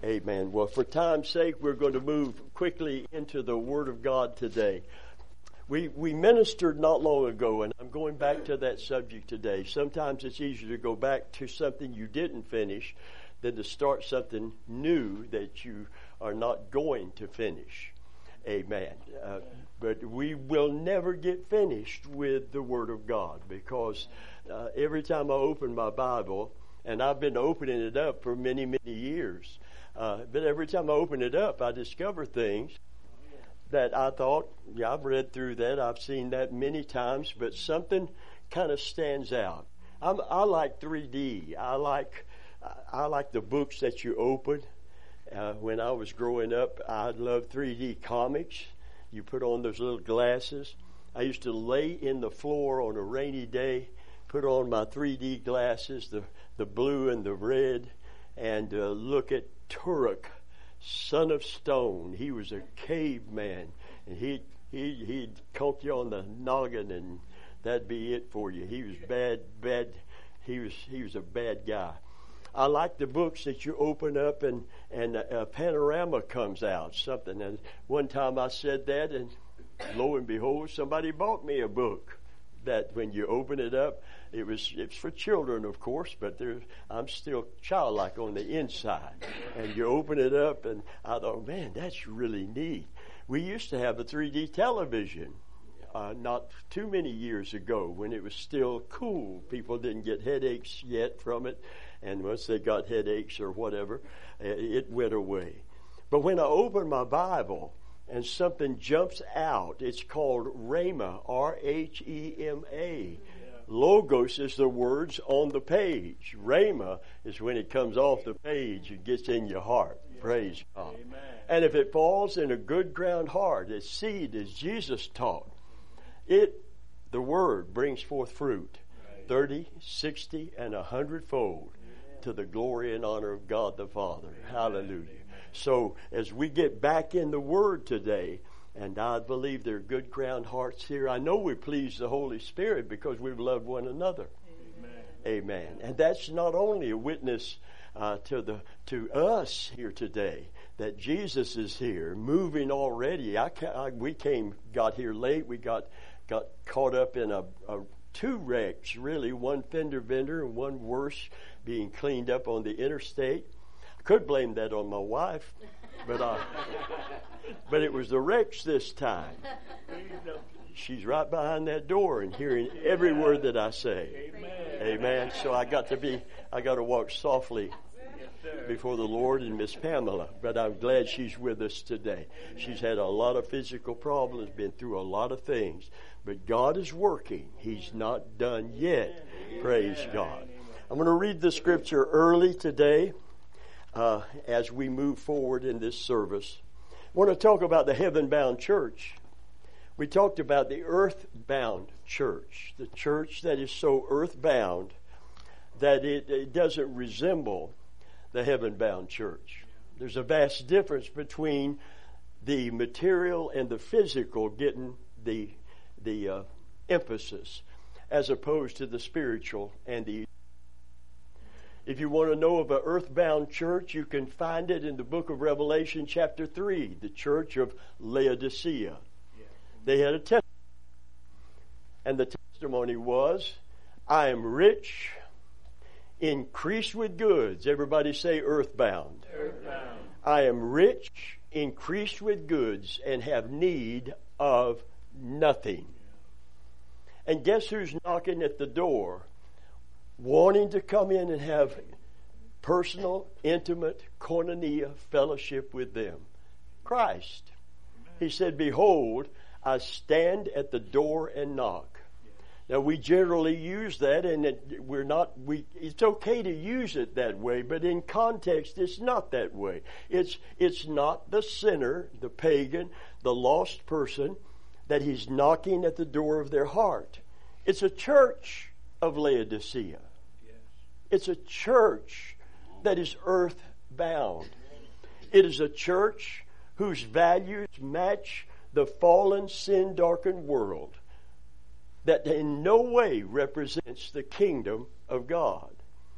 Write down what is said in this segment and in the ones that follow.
Amen. Well, for time's sake, we're going to move quickly into the Word of God today. We ministered not long ago, and I'm going back to that subject today. Sometimes it's easier to go back to something you didn't finish than to start something new that you are not going to finish. Amen. But we will never get finished with the Word of God, because every time I open my Bible, and I've been opening it up for many, many years, but every time I open it up, I discover things that I thought, yeah, I've read through that, I've seen that many times, but something kind of stands out. I like 3D. I like the books that you open. When I was growing up, I loved 3D comics. You put on those little glasses. I used to lay in the floor on a rainy day, put on my 3D glasses, the blue and the red, and look at Turok, son of stone. He was a caveman, and he'd conk you on the noggin, and that'd be it for you. He was bad. He was a bad guy. I like the books that you open up and a panorama comes out, something. And one time I said that, and lo and behold, somebody bought me a book that when you open it up, it's for children, of course, but I'm still childlike on the inside. And you open it up, and I thought, man, that's really neat. We used to have a 3D television not too many years ago when it was still cool. People didn't get headaches yet from it, and once they got headaches or whatever, it went away. But when I open my Bible and something jumps out, it's called Rhema, R-H-E-M-A. Logos is the words on the page. Rhema is when it comes off the page and gets in your heart. Praise God. Amen. And if it falls in a good ground heart, as seed, as Jesus taught, the word brings forth fruit, 30, 60, and 100-fold to the glory and honor of God the Father. Hallelujah. So as we get back in the Word today, and I believe there are good ground hearts here, I know we please the Holy Spirit because we've loved one another. Amen. And that's not only a witness to us here today, that Jesus is here, moving already. We got here late. We got caught up in two wrecks, really, one fender bender and one worse, being cleaned up on the interstate. I could blame that on my wife, but it was the wrecks this time. She's right behind that door and hearing every word that I say. Amen. So I got to walk softly before the Lord and Miss Pamela, but I'm glad she's with us today. She's had a lot of physical problems, been through a lot of things, but God is working. He's not done yet. Praise God. I'm going to read the scripture early today as we move forward in this service. I want to talk about the heaven-bound church. We talked about the earth-bound church, the church that is so earth-bound that it doesn't resemble the heaven-bound church. There's a vast difference between the material and the physical getting the emphasis, as opposed to the spiritual and the. If you want to know of an earthbound church, you can find it in the book of Revelation chapter 3, the church of Laodicea. They had a testimony, and the testimony was, I am rich, increased with goods. Everybody say earthbound. Earthbound. I am rich, increased with goods, and have need of nothing. And guess who's knocking at the door, wanting to come in and have personal, intimate, koinonia fellowship with them? Christ. He said, behold, I stand at the door and knock. Now, we generally use that, and it's okay to use it that way, but in context, it's not that way. It's not the sinner, the pagan, the lost person, that he's knocking at the door of their heart. It's a church of Laodicea. It's a church that is earth-bound. It is a church whose values match the fallen, sin-darkened world that in no way represents the kingdom of God.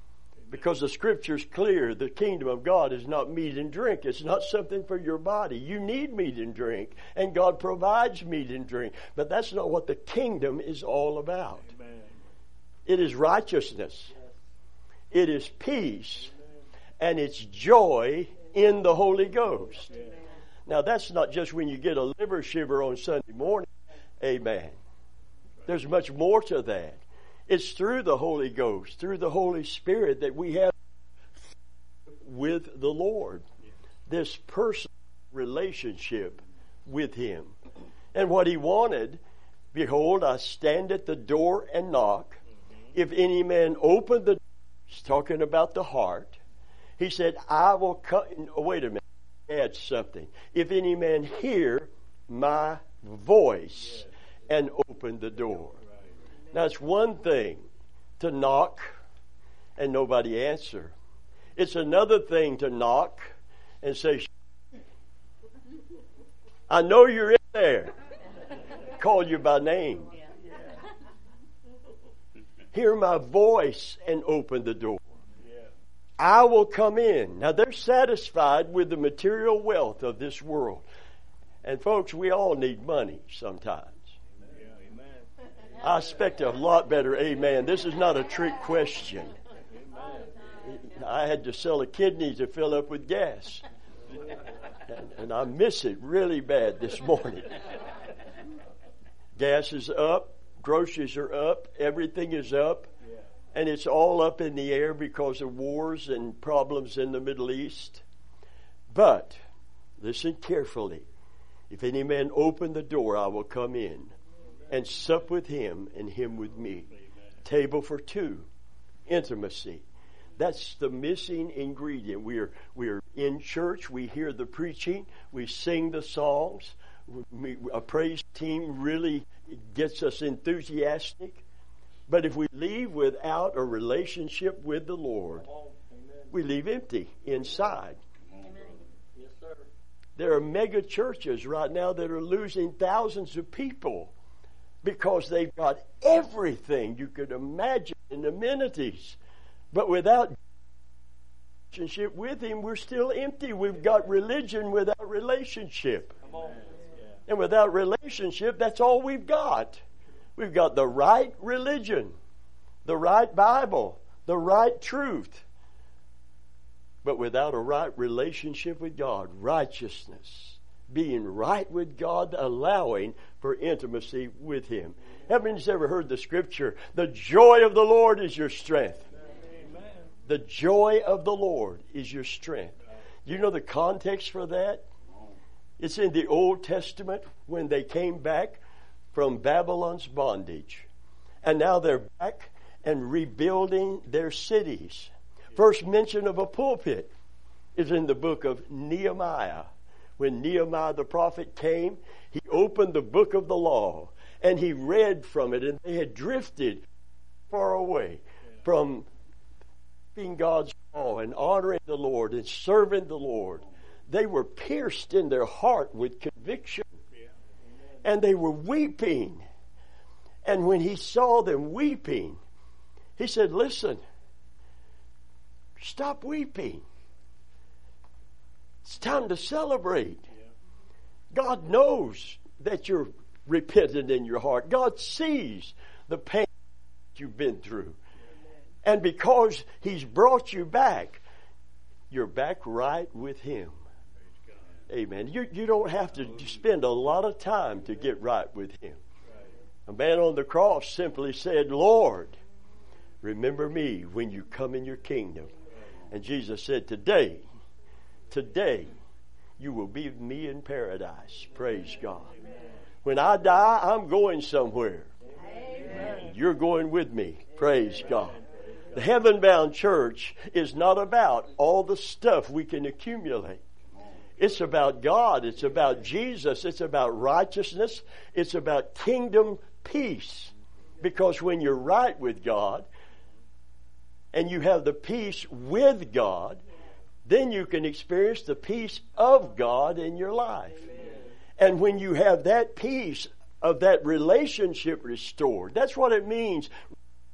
Because the Scripture's clear, the kingdom of God is not meat and drink. It's not something for your body. You need meat and drink, and God provides meat and drink. But that's not what the kingdom is all about. Amen. It is righteousness. It is peace. And it's joy in the Holy Ghost. Amen. Now that's not just when you get a liver shiver on Sunday morning. Amen. There's much more to that. It's through the Holy Ghost, through the Holy Spirit that we have with the Lord. This personal relationship with Him. And what He wanted, behold, I stand at the door and knock. If any man open the door, he's talking about the heart. He said, I will come. Oh, wait a minute. Add something. If any man hear my voice and open the door. Now, it's one thing to knock and nobody answer. It's another thing to knock and say, I know you're in there. Call you by name. Hear my voice and open the door. I will come in. Now, they're satisfied with the material wealth of this world. And folks, we all need money sometimes. I expect a lot better amen. This is not a trick question. I had to sell a kidney to fill up with gas. And I miss it really bad this morning. Gas is up. Groceries are up. Everything is up. And it's all up in the air because of wars and problems in the Middle East. But, listen carefully. If any man open the door, I will come in and sup with him and him with me. Table for two. Intimacy. That's the missing ingredient. We are in church. We hear the preaching. We sing the songs. A praise team really gets us enthusiastic. But if we leave without a relationship with the Lord, we leave empty inside. Yes, sir. There are mega churches right now that are losing thousands of people because they've got everything you could imagine in amenities. But without relationship with Him, we're still empty. We've got religion without relationship. And without relationship, that's all we've got. We've got the right religion, the right Bible, the right truth. But without a right relationship with God, righteousness, being right with God, allowing for intimacy with Him. Haven't you ever heard the scripture, the joy of the Lord is your strength? Amen. The joy of the Lord is your strength. You know the context for that? It's in the Old Testament when they came back from Babylon's bondage. And now they're back and rebuilding their cities. First mention of a pulpit is in the book of Nehemiah. When Nehemiah the prophet came, he opened the book of the law and he read from it, and they had drifted far away from being God's law and honoring the Lord and serving the Lord. They were pierced in their heart with conviction. And they were weeping. And when he saw them weeping, he said, listen, stop weeping. It's time to celebrate. God knows that you're repentant in your heart. God sees the pain you've been through. And because He's brought you back, you're back right with Him. Amen. You don't have to spend a lot of time to get right with Him. A man on the cross simply said, Lord, remember me when you come in your kingdom. And Jesus said, today, you will be with me in paradise. Praise God. When I die, I'm going somewhere. Amen. You're going with me. Praise God. The heaven-bound church is not about all the stuff we can accumulate. It's about God. It's about Jesus. It's about righteousness. It's about kingdom peace. Because when you're right with God and you have the peace with God, then you can experience the peace of God in your life. And when you have that peace of that relationship restored, that's what it means,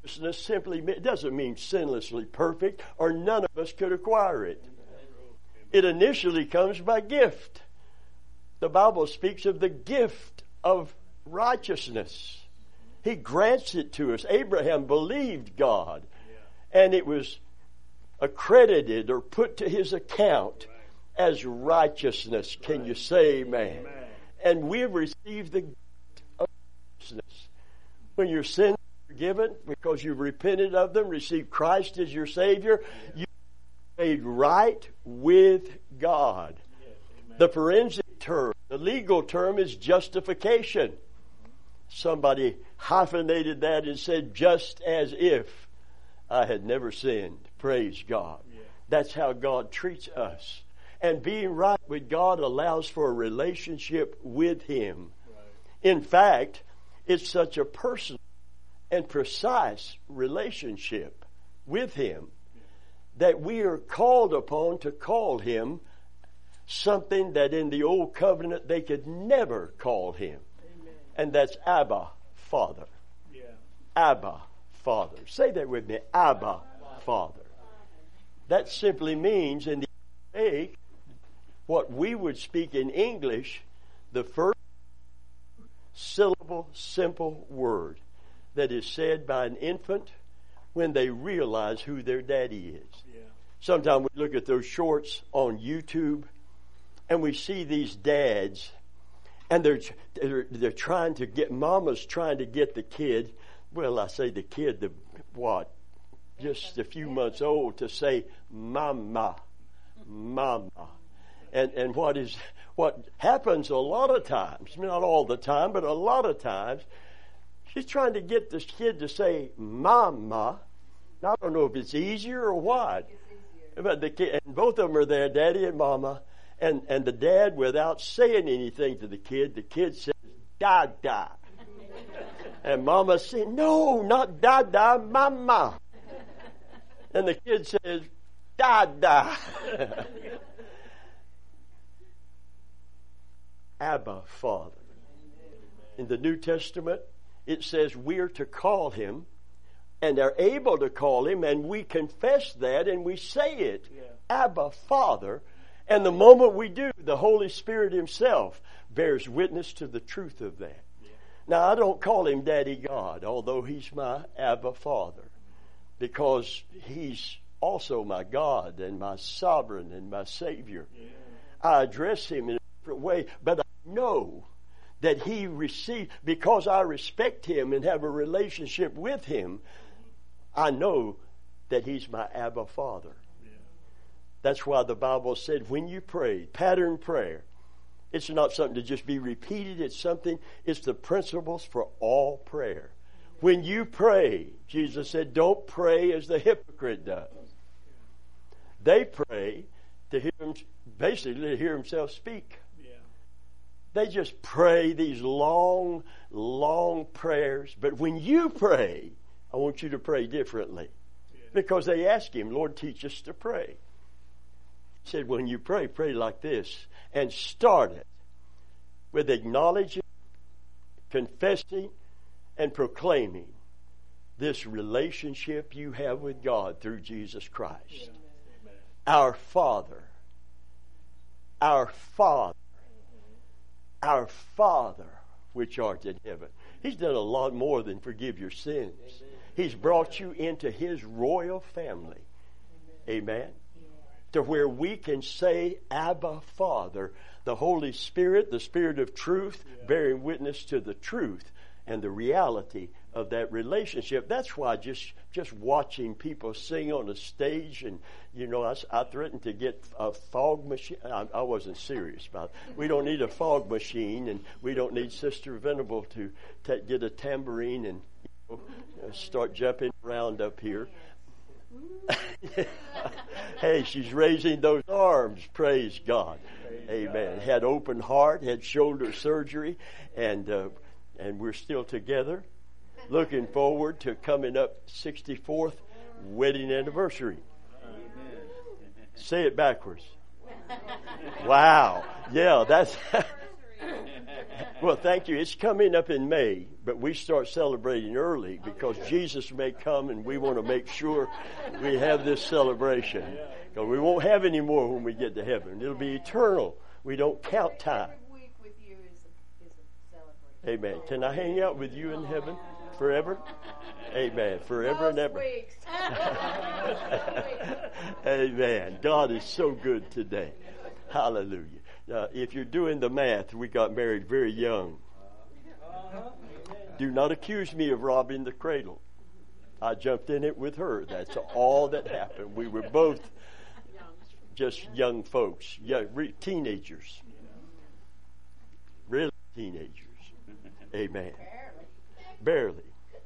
righteousness simply it doesn't mean sinlessly perfect, or none of us could acquire it. It initially comes by gift. The Bible speaks of the gift of righteousness. He grants it to us. Abraham believed God, and it was accredited or put to his account as righteousness. Can you say amen? And we've received the gift of righteousness. When your sins are forgiven, because you've repented of them, received Christ as your Savior, you're made right with God. The forensic term, the legal term is justification. Somebody hyphenated that and said, just as if I had never sinned. Praise God. That's how God treats us. And being right with God allows for a relationship with Him. In fact, it's such a personal and precise relationship with Him that we are called upon to call Him something that in the old covenant they could never call Him. And that's Abba, Father. Abba, Father. Say that with me. Abba, Father. That simply means in the Aramaic, what we would speak in English, the first syllable, simple word that is said by an infant when they realize who their daddy is. Sometimes we look at those shorts on YouTube and we see these dads, and they're trying to get, mama's trying to get the kid, well, I say the kid, just a few months old, to say mama, mama. And what happens a lot of times, not all the time, but a lot of times, she's trying to get this kid to say mama. I don't know if it's easier or what. But the kid, and both of them are there, daddy and mama. And the dad, without saying anything to the kid says, Dada. And mama said, no, not Dada, mama. And the kid says, Dada. Abba, Father. In the New Testament, it says we're to call Him, and are able to call Him, and we confess that and we say it. Abba, Father. And the moment we do, the Holy Spirit Himself bears witness to the truth of that. Now, I don't call Him Daddy God, although He's my Abba Father, because He's also my God and my sovereign and my Savior. I address Him in a different way, but I know that He received, because I respect Him and have a relationship with Him, I know that He's my Abba Father. That's why the Bible said when you pray, pattern prayer, it's not something to just be repeated. It's the principles for all prayer. When you pray, Jesus said, don't pray as the hypocrite does. They pray to hear him, basically to hear himself speak. They just pray these long, long prayers. But when you pray, I want you to pray differently. Because they ask Him, Lord, teach us to pray. He said, when you pray, pray like this. And start it with acknowledging, confessing, and proclaiming this relationship you have with God through Jesus Christ. Our Father. Our Father. Our Father, which art in heaven. He's done a lot more than forgive your sins. He's brought you into His royal family. Amen. To where we can say, Abba, Father, the Holy Spirit, the Spirit of truth, bearing witness to the truth and the reality of that relationship. That's why just watching people sing on a stage, and I threatened to get a fog machine. I wasn't serious about it. We don't need a fog machine, and we don't need Sister Venable to get a tambourine and start jumping around up here. Hey, she's raising those arms. Praise God. Amen. Had open heart, had shoulder surgery, and we're still together. Looking forward to coming up 64th wedding anniversary. Say it backwards. Wow. Yeah, that's Well, thank you. It's coming up in May, but we start celebrating early because Jesus may come and we want to make sure we have this celebration. Because we won't have any more when we get to heaven. It'll be eternal. We don't count time. Every week with you is a celebration. Amen. Can I hang out with you in heaven forever? Amen. Forever and ever. Weeks. Amen. God is so good today. Hallelujah. Now, if you're doing the math, we got married very young. Do not accuse me of robbing the cradle. I jumped in it with her. That's all that happened. We were both just young folks, teenagers. Really teenagers. Amen. Barely.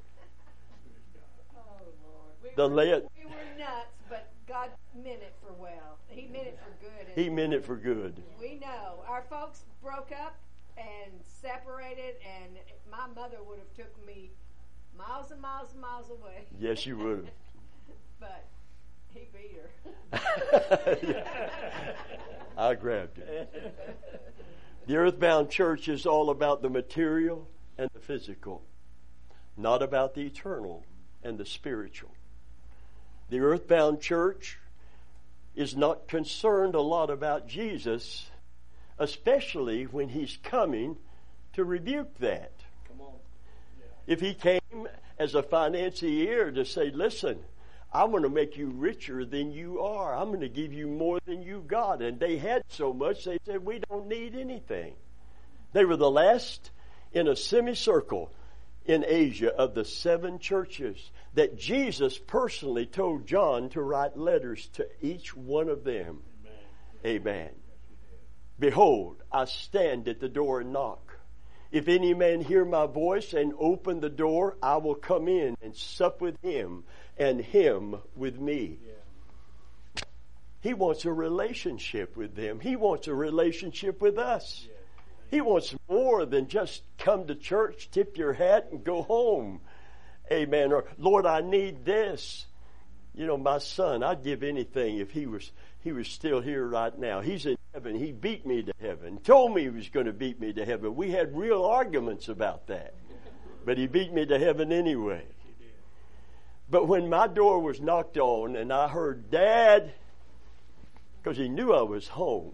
We were nuts, but God meant it for well. He meant it for good. He meant it for good. We know. Our folks broke up and separated, and my mother would have took me miles and miles and miles away. Yes, you would have. But he beat her. I grabbed it. The earthbound church is all about the material and the physical, not about the eternal and the spiritual. The earthbound church is not concerned a lot about Jesus, especially when he's coming to rebuke that. Come on. Yeah. If he came as a financier to say, listen, I'm going to make you richer than you are. I'm going to give you more than you got. And they had so much, they said, we don't need anything. They were the last in a semicircle in Asia of the 7 churches that Jesus personally told John to write letters to each one of them. Amen. Amen. Behold, I stand at the door and knock. If any man hear my voice and open the door, I will come in and sup with him and him with me. Yeah. He wants a relationship with them. He wants a relationship with us. Yeah. He wants more than just come to church, tip your hat, and go home. Amen. Or, Lord, I need this. You know, my son, I'd give anything if he was still here right now. He's in heaven. He beat me to heaven. Told me he was going to beat me to heaven. We had real arguments about that. But he beat me to heaven anyway. But when my door was knocked on and I heard Dad, because he knew I was home,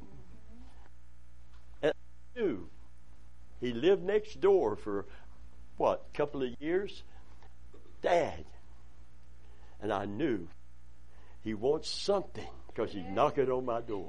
and I knew he lived next door for, a couple of years? Dad. And I knew he wants something because he's knocking on my door.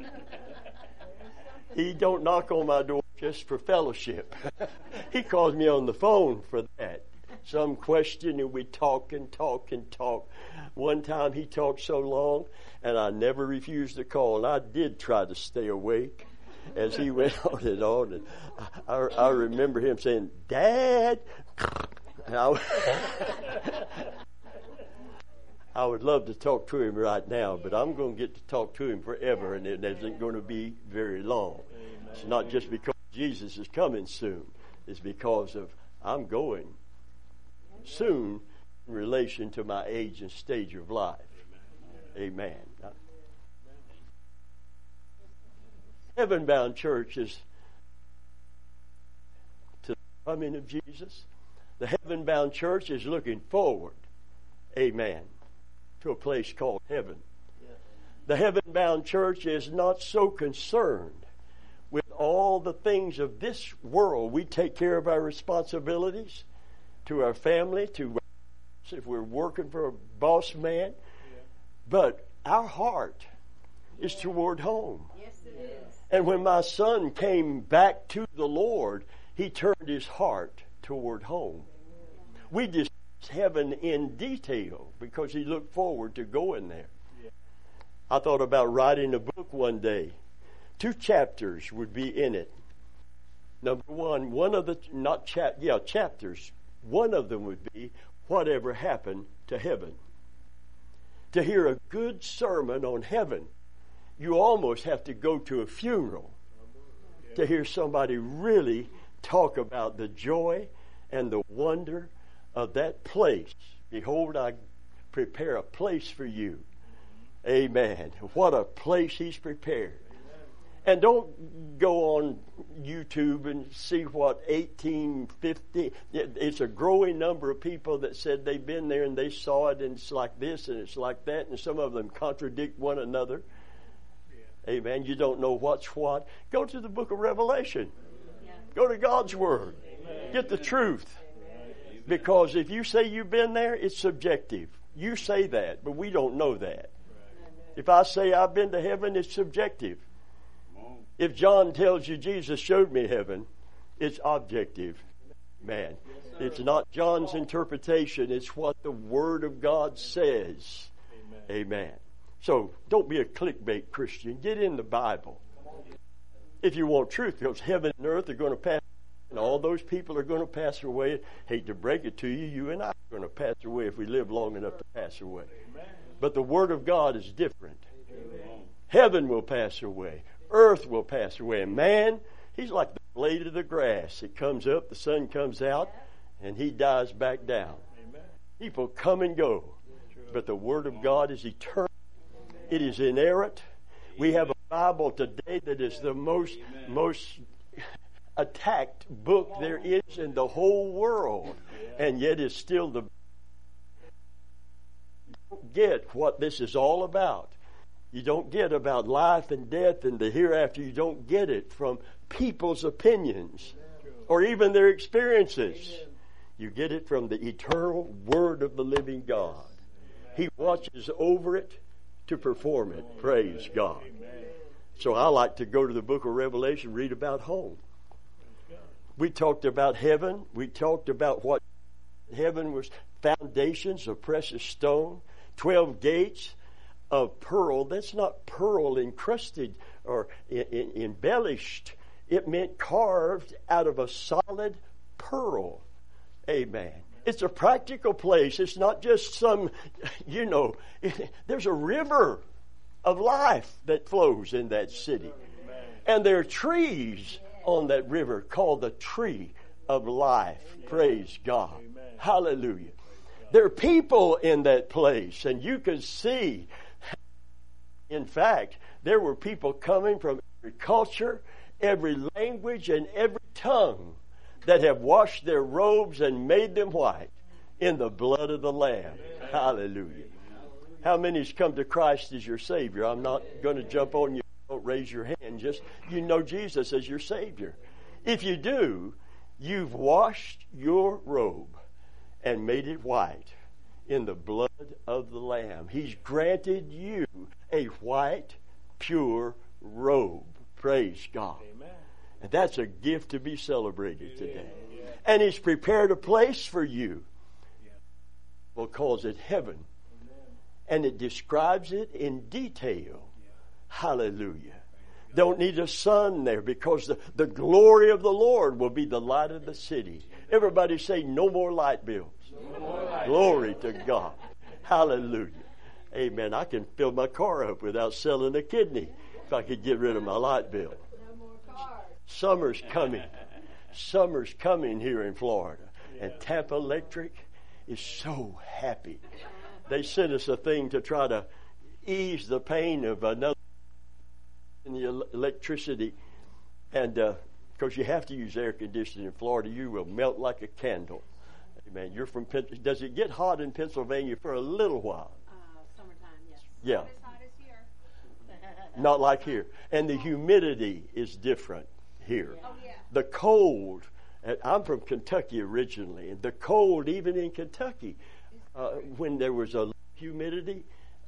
He don't knock on my door just for fellowship. He calls me on the phone for that. Some question and we talk and talk and talk. One time he talked so long and I never refused to call, and I did try to stay awake as he went on and on. And I remember him saying, Dad. And I would love to talk to him right now, but I'm going to get to talk to him forever, and it isn't going to be very long. It's not just because Jesus is coming soon. It's because of I'm going soon in relation to my age and stage of life. Amen. Heaven-bound church is to the coming of Jesus. The heaven-bound church is looking forward, amen, to a place called heaven. The heaven-bound church is not so concerned with all the things of this world. We take care of our responsibilities to our family, to if we're working for a boss man. But our heart is toward home. Yes, it is. And when my son came back to the Lord, he turned his heart toward home. We discussed heaven in detail because he looked forward to going there. I thought about writing a book one day. 2 chapters would be in it. Number chapters. One of them would be whatever happened to heaven. To hear a good sermon on heaven, you almost have to go to a funeral to hear somebody really talk about the joy and the wonder of that place. Behold, I prepare a place for you. Amen. What a place he's prepared. And don't go on YouTube and see what 1850. It's a growing number of people that said they've been there and they saw it and it's like this and it's like that, and some of them contradict one another. Yeah. Amen. You don't know what's what. Go to the book of Revelation. Yeah. Go to God's Word. Amen. Get the truth. Amen. Because if you say you've been there, it's subjective. You say that, but we don't know that. Right. If I say I've been to heaven, it's subjective. If John tells you Jesus showed me heaven, it's objective. Man, it's not John's interpretation. It's what the Word of God says. Amen. So don't be a clickbait Christian. Get in the Bible. If you want truth, because heaven and earth are going to pass, and all those people are going to pass away. Hate to break it to you, you and I are going to pass away if we live long enough to pass away. But the Word of God is different. Heaven will pass away. Earth will pass away. And man, he's like the blade of the grass. It comes up, the sun comes out, and he dies back down. Amen. People come and go. But the Word of God is eternal. It is inerrant. We have a Bible today that is the most attacked book there is in the whole world. And yet it's still the... Don't get what this is all about. You don't get about life and death and the hereafter. You don't get it from people's opinions or even their experiences. You get it from the eternal Word of the living God. He watches over it to perform it. Praise God. So I like to go to the book of Revelation, read about home. We talked about heaven. We talked about what heaven was: foundations of precious stone, 12 gates of pearl. That's not pearl encrusted or embellished. It meant carved out of a solid pearl. Amen. It's a practical place. It's not just some, there's a river of life that flows in that city. And there are trees on that river called the tree of life. Praise God. Hallelujah. There are people in that place, and you can see. In fact, there were people coming from every culture, every language, and every tongue that have washed their robes and made them white in the blood of the Lamb. Amen. Hallelujah. How many's come to Christ as your Savior? I'm not going to jump on you. Don't raise your hand. Just, you know Jesus as your Savior. If you do, you've washed your robe and made it white in the blood of the Lamb. He's granted you a white, pure robe. Praise God. Amen. And that's a gift to be celebrated today. Yeah. And He's prepared a place for you. Yeah. We'll call it heaven. Amen. And it describes it in detail. Yeah. Hallelujah. Don't need a sun there, because the glory of the Lord will be the light of the city. Everybody say, no more light bills. No more light. Glory to God. Hallelujah. Amen. I can fill my car up without selling a kidney if I could get rid of my light bill. No more cars. Summer's coming. Summer's coming here in Florida. And Tampa Electric is so happy. They sent us a thing to try to ease the pain of another in the electricity. And because you have to use air conditioning in Florida, you will melt like a candle. Amen. You're from Pennsylvania. Does it get hot in Pennsylvania for a little while? Summertime, yes. Yeah. Not as hot as here. Not like here. And the humidity is different here. Oh, yeah. The cold, and I'm from Kentucky originally, and the cold, even in Kentucky, when there was a humidity,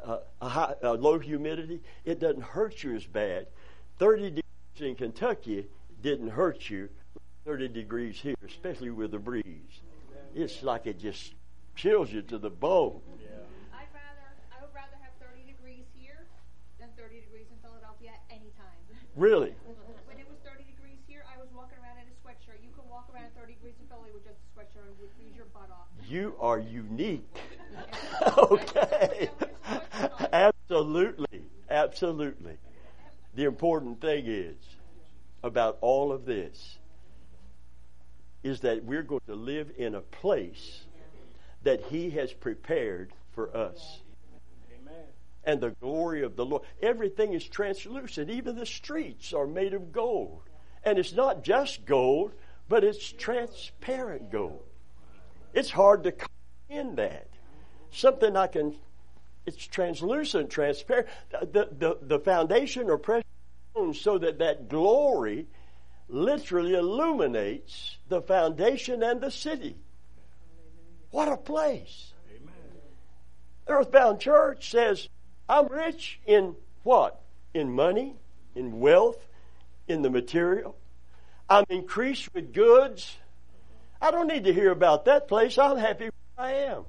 a low humidity, it doesn't hurt you as bad. 30 degrees in Kentucky didn't hurt you 30 degrees here, especially with the breeze. It's like it just chills you to the bone. Yeah. I would rather have 30 degrees here than 30 degrees in Philadelphia anytime. Really? When it was 30 degrees here, I was walking around in a sweatshirt. You can walk around 30 degrees in Philly with just a sweatshirt and would freeze your butt off. You are unique. Okay. Absolutely. Absolutely. The important thing is about all of this is that we're going to live in a place that He has prepared for us. Amen. and the glory of the Lord. Everything is translucent. Even the streets are made of gold. And it's not just gold, but it's transparent gold. It's hard to comprehend that. Something it's translucent, transparent. The foundation or precious stones, so that glory literally illuminates the foundation and the city. What a place. Amen. The Earthbound Church says, I'm rich in what? In money, in wealth, in the material. I'm increased with goods. I don't need to hear about that place. I'm happy where I am.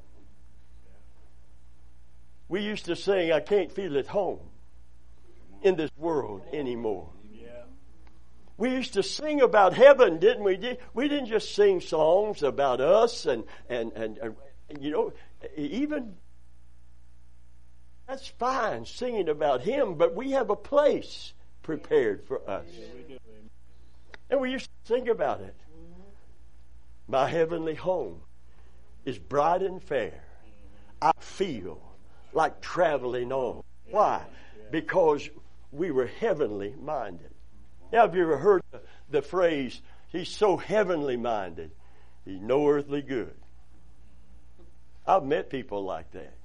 We used to sing, I can't feel at home in this world anymore. We used to sing about heaven, didn't we? We didn't just sing songs about us and you know, even that's fine, singing about Him, but we have a place prepared for us. And we used to sing about it. My heavenly home is bright and fair. I feel like traveling on. Why? Because we were heavenly minded. Now, have you ever heard the phrase, he's so heavenly minded, he's no earthly good? I've met people like that.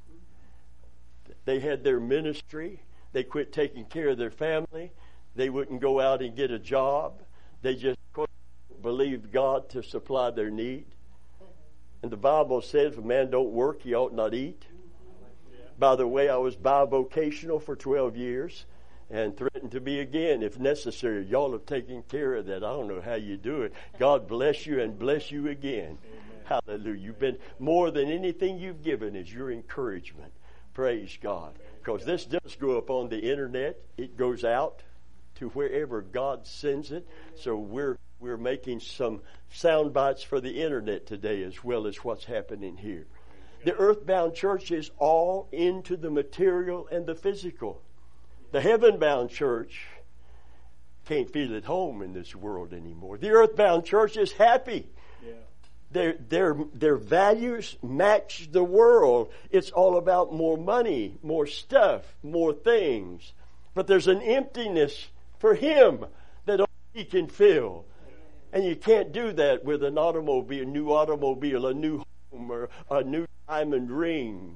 They had their ministry. They quit taking care of their family. They wouldn't go out and get a job. They just believed God to supply their need. And the Bible says, if a man don't work, he ought not eat. By the way, I was bivocational for 12 years and threatened to be again if necessary. Y'all have taken care of that. I don't know how you do it. God bless you and bless you again. Amen. Hallelujah. You've been, more than anything you've given is your encouragement. Praise God. Because this does go up on the internet. It goes out to wherever God sends it. So we're making some sound bites for the internet today as well as what's happening here. The earthbound church is all into the material and the physical. The heaven-bound church can't feel at home in this world anymore. The earthbound church is happy. Yeah. Their values match the world. It's all about more money, more stuff, more things. But there's an emptiness for Him that only He can fill. And you can't do that with an automobile, a new home, or a new diamond ring.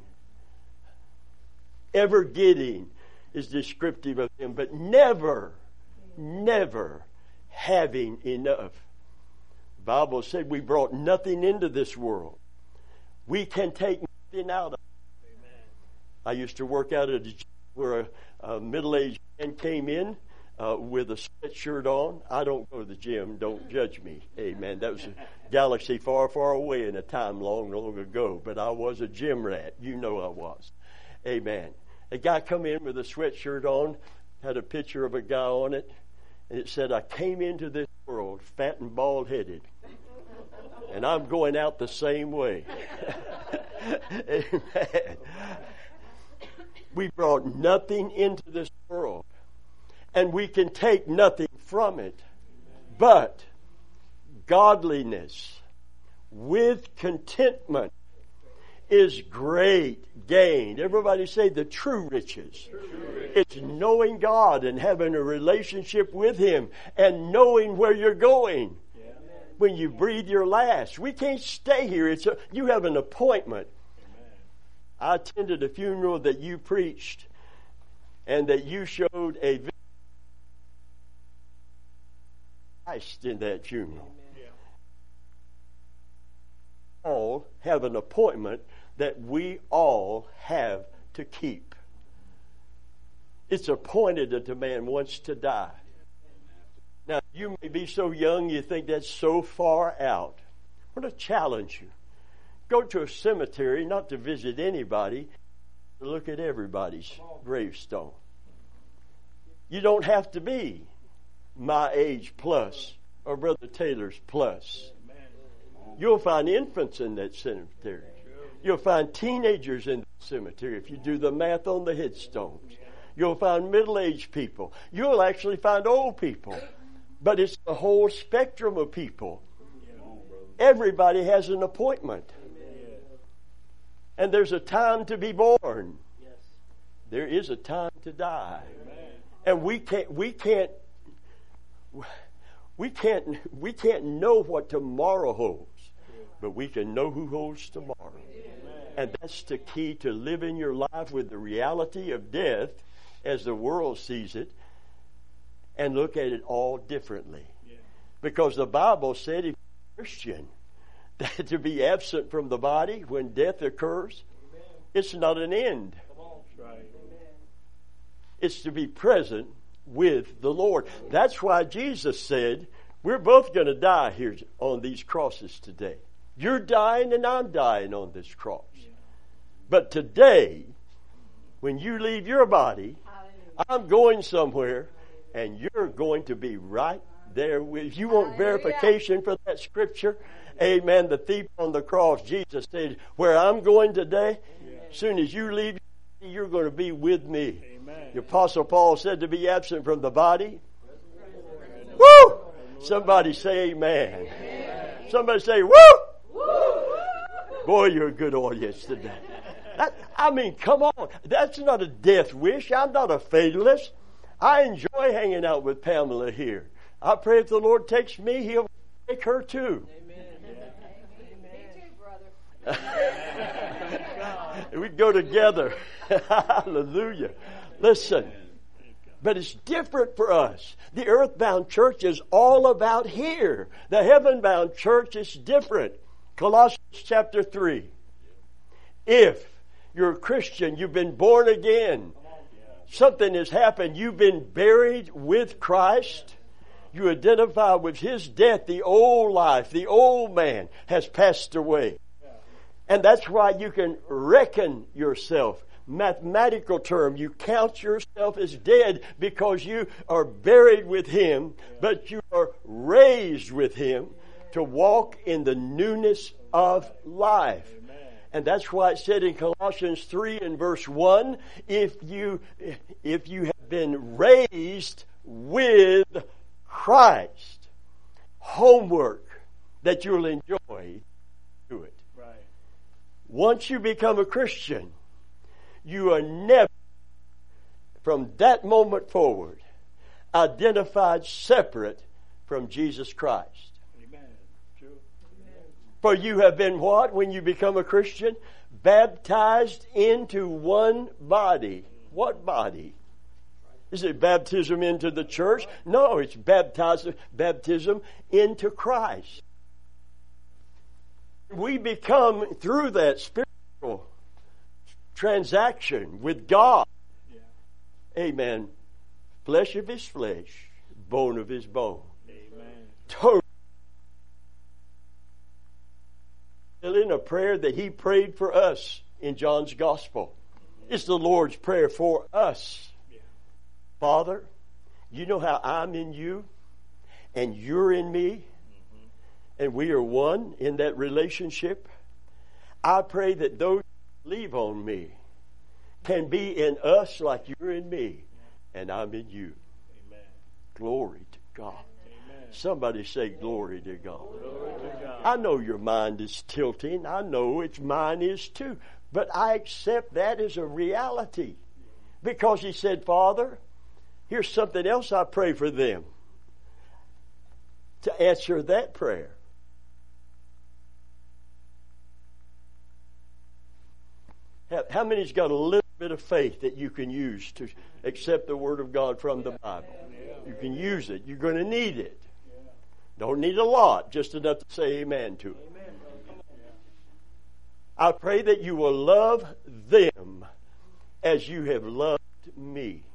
Ever getting is descriptive of Him, but never having enough. The Bible said we brought nothing into this world. We can take nothing out of it. Amen. I used to work out at a gym where a middle-aged man came in with a sweatshirt on. I don't go to the gym. Don't judge me. Amen. That was a galaxy far, far away in a time long, long ago. But I was a gym rat. You know I was. Amen. A guy come in with a sweatshirt on, had a picture of a guy on it, and it said, I came into this world fat and bald-headed, and I'm going out the same way. Amen. We brought nothing into this world, and we can take nothing from it, but godliness with contentment is great gain. Everybody say the true riches. It's knowing God and having a relationship with Him and knowing where you're going when you breathe your last. We can't stay here. You have an appointment. I attended a funeral that you preached and that you showed a Christ in that funeral. All have an appointment that we all have to keep. It's appointed that a man wants to die. Now, you may be so young you think that's so far out. I want to challenge you. Go to a cemetery, not to visit anybody, to look at everybody's gravestone. You don't have to be my age plus or Brother Taylor's plus. You'll find infants in that cemetery. You'll find teenagers in the cemetery if you do the math on the headstones. You'll find middle-aged people. You'll actually find old people. But it's the whole spectrum of people. Everybody has an appointment. And there's a time to be born. There is a time to die. And we can't know what tomorrow holds, but we can know who holds tomorrow. And that's the key to living your life with the reality of death as the world sees it, and look at it all differently. Because the Bible said, if you're a Christian, that to be absent from the body when death occurs, it's not an end. It's to be present with the Lord. That's why Jesus said, we're both going to die here on these crosses today. You're dying and I'm dying on this cross. But today, when you leave your body, I'm going somewhere, and you're going to be right there with you. Want verification for that scripture? Amen. The thief on the cross, Jesus said, where I'm going today, as soon as you leave, you're going to be with me. Amen. The Apostle Paul said to be absent from the body. Woo! Somebody say amen. Somebody say, woo! Boy, you're a good audience today. Come on. That's not a death wish. I'm not a fatalist. I enjoy hanging out with Pamela here. I pray if the Lord takes me, He'll take her too. Amen. Me too, brother. We go together. Hallelujah. Listen. But it's different for us. The earthbound church is all about here. The heavenbound church is different. Colossians chapter 3. If you're a Christian, you've been born again, something has happened, you've been buried with Christ, you identify with His death, the old life, the old man has passed away. And that's why you can reckon yourself. Mathematical term, you count yourself as dead because you are buried with Him, but you are raised with Him to walk in the newness of life. And that's why it said in Colossians 3 and verse 1, if you have been raised with Christ, homework that you'll enjoy, do it. Right. Once you become a Christian, you are never, from that moment forward, identified separate from Jesus Christ. For you have been what when you become a Christian? Baptized into one body. What body? Is it baptism into the church? No, it's baptism into Christ. We become, through that spiritual transaction with God, amen, flesh of His flesh, bone of His bone. Amen. Total. In a prayer that He prayed for us in John's Gospel. It's the Lord's Prayer for us. Father, you know how I'm in you and you're in me, and we are one in that relationship. I pray that those who believe on me can be in us like you're in me and I'm in you. Amen. Glory to God. Somebody say glory to God. Glory to God. I know your mind is tilting. I know mine is too. But I accept that as a reality. Because He said, Father, here's something else I pray for them. To answer that prayer. How many's got a little bit of faith that you can use to accept the Word of God from the Bible? You can use it. You're going to need it. Don't need a lot, just enough to say amen to it. I pray that you will love them as you have loved me.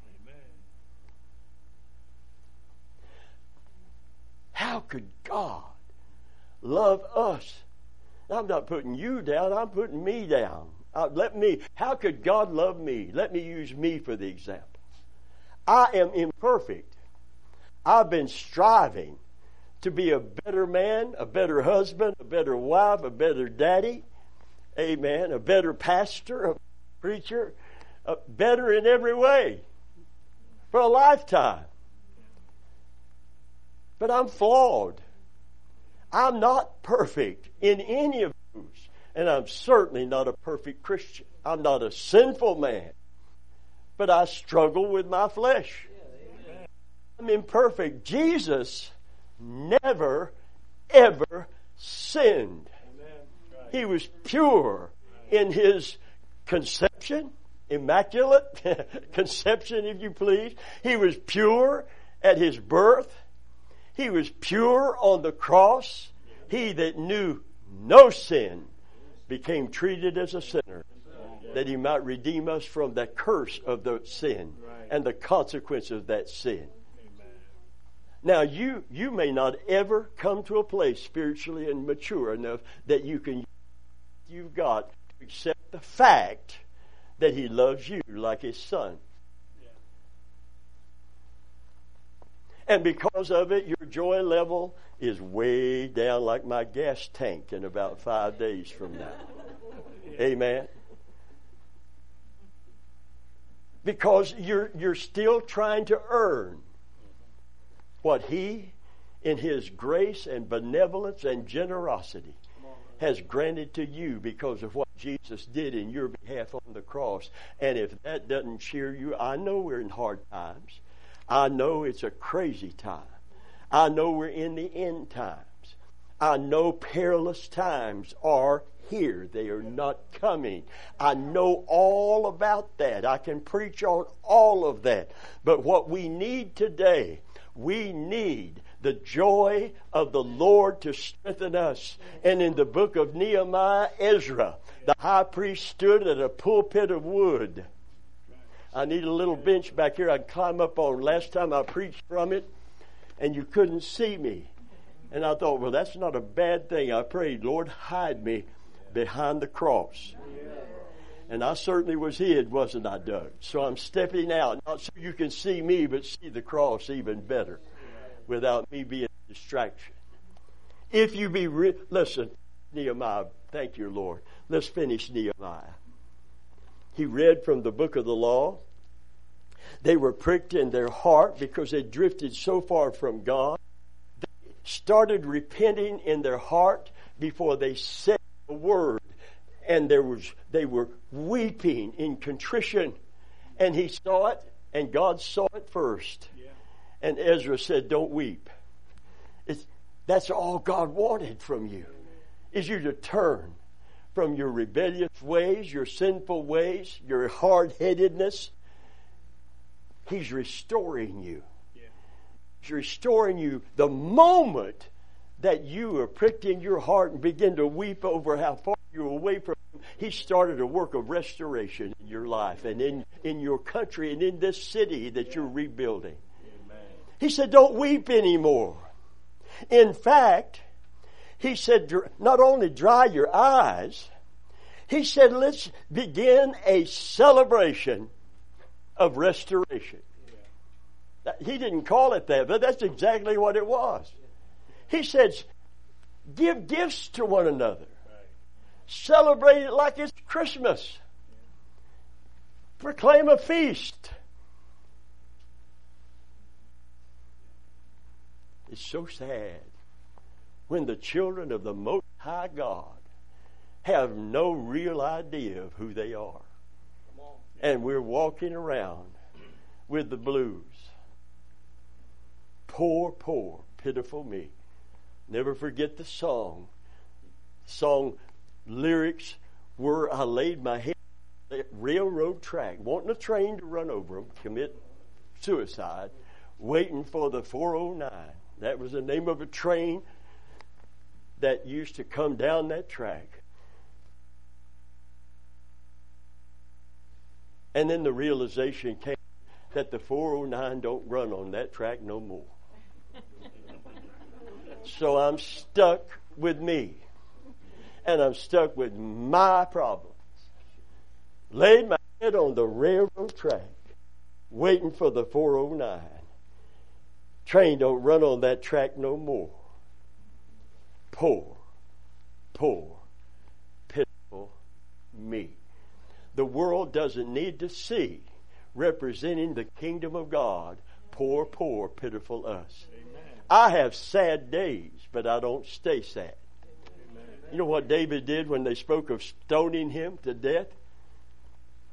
How could God love us? I'm not putting you down, I'm putting me down. How could God love me? Let me use me for the example. I am imperfect. I've been striving to be a better man, a better husband, a better wife, a better daddy, amen, a better pastor, a preacher, better in every way for a lifetime. But I'm flawed. I'm not perfect in any of those, and I'm certainly not a perfect Christian. I'm not a sinful man. but I struggle with my flesh. I'm imperfect. Jesus never, ever sinned. He was pure in his conception, immaculate conception, if you please. He was pure at his birth. He was pure on the cross. He that knew no sin became treated as a sinner, that he might redeem us from the curse of the sin and the consequence of that sin. Now, you may not ever come to a place spiritually and mature enough that you've got to accept the fact that he loves you like his son. And because of it, your joy level is way down like my gas tank in about 5 days from now. Amen. Because you're still trying to earn what he, in his grace and benevolence and generosity, has granted to you because of what Jesus did in your behalf on the cross. And if that doesn't cheer you, I know we're in hard times. I know it's a crazy time. I know we're in the end times. I know perilous times are here. They are not coming. I know all about that. I can preach on all of that. But what we need today, we need the joy of the Lord to strengthen us. And in the book of Nehemiah, Ezra, the high priest stood at a pulpit of wood. I need a little bench back here I can climb up on. Last time I preached from it, and you couldn't see me. And I thought, well, that's not a bad thing. I prayed, Lord, hide me behind the cross. And I certainly was hid, wasn't I, Doug? So I'm stepping out, not so you can see me, but see the cross even better without me being a distraction. If you be, listen, Nehemiah, thank you, Lord. Let's finish Nehemiah. He read from the book of the law. They were pricked in their heart because they drifted so far from God. They started repenting in their heart before they said a word. And they were weeping in contrition. And he saw it, and God saw it first. Yeah. And Ezra said, don't weep. That's all God wanted from you, is you to turn from your rebellious ways, your sinful ways, your hard-headedness. He's restoring you. Yeah. He's restoring you the moment that you are pricked in your heart and begin to weep over how far you're away from Him. He started a work of restoration in your life and in your country and in this city that you're rebuilding. Amen. He said, don't weep anymore. In fact, he said, not only dry your eyes, he said, let's begin a celebration of restoration. Yeah. He didn't call it that, but that's exactly what it was. He says, give gifts to one another. Right. Celebrate it like it's Christmas. Yeah. Proclaim a feast. It's so sad when the children of the Most High God have no real idea of who they are. And we're walking around with the blues. Poor, poor, pitiful me. Never forget the song. Song lyrics were, I laid my head on the railroad track, wanting a train to run over them, commit suicide, waiting for the 409. That was the name of a train that used to come down that track. And then the realization came that the 409 don't run on that track no more. So I'm stuck with me. And I'm stuck with my problems. Laid my head on the railroad track, waiting for the 409. Train don't run on that track no more. Poor, poor, pitiful me. The world doesn't need to see, representing the kingdom of God, poor, poor, pitiful us. Amen. I have sad days, but I don't stay sad. Amen. You know what David did when they spoke of stoning him to death?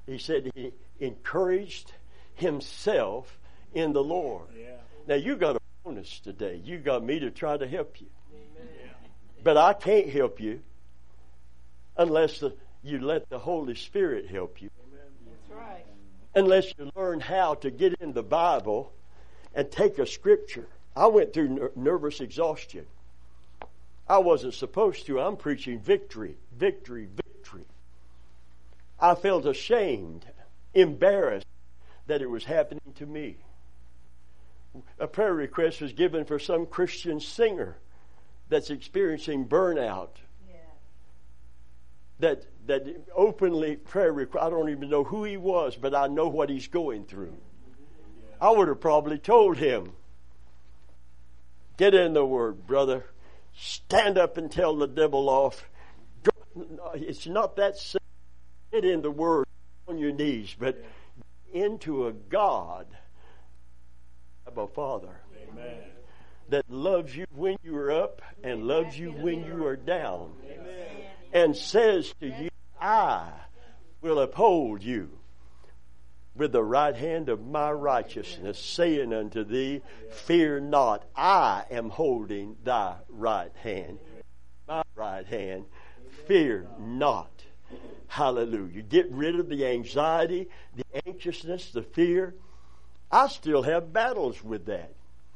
He said he encouraged himself in the Lord. Yeah. Now you got a bonus today. You got me to try to help you. Amen. But I can't help you unless you let the Holy Spirit help you. Amen. That's right. Unless you learn how to get in the Bible and take a scripture. I went through nervous exhaustion. I wasn't supposed to. I'm preaching victory, victory, victory. I felt ashamed, embarrassed that it was happening to me. A prayer request was given for some Christian singer that's experiencing burnout. Yeah. That openly prayer request. I don't even know who he was, but I know what he's going through. I would have probably told him, get in the Word, brother. Stand up and tell the devil off. It's not that simple. Get in the Word on your knees, but into a God of a Father. Amen. That loves you when you are up and loves you when you are down. Amen. And says to you, I will uphold you with the right hand of my righteousness, saying unto thee, fear not, I am holding thy right hand. My right hand, fear not. Hallelujah. Get rid of the anxiety, the anxiousness, the fear. I still have battles with that.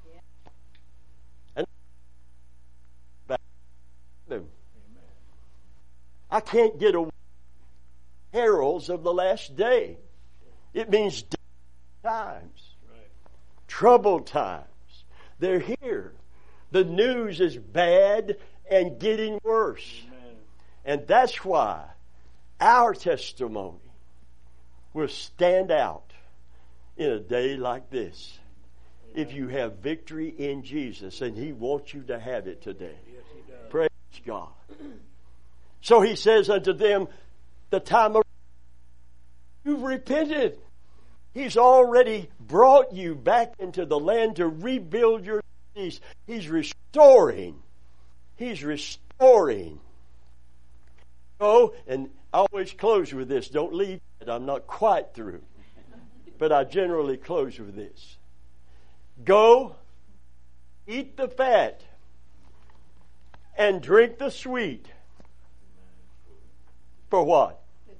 And I can't get away from the perils of the last day. It means times, troubled times. They're here. The news is bad and getting worse. Amen. And that's why our testimony will stand out in a day like this. Amen. If you have victory in Jesus, and He wants you to have it today. Yes, He does. Praise God. So He says unto them, the time of you've repented. He's already brought you back into the land to rebuild your cities. He's restoring. He's restoring. Oh, and I always close with this. Don't leave it. I'm not quite through. But I generally close with this. Go, eat the fat, and drink the sweet. For what?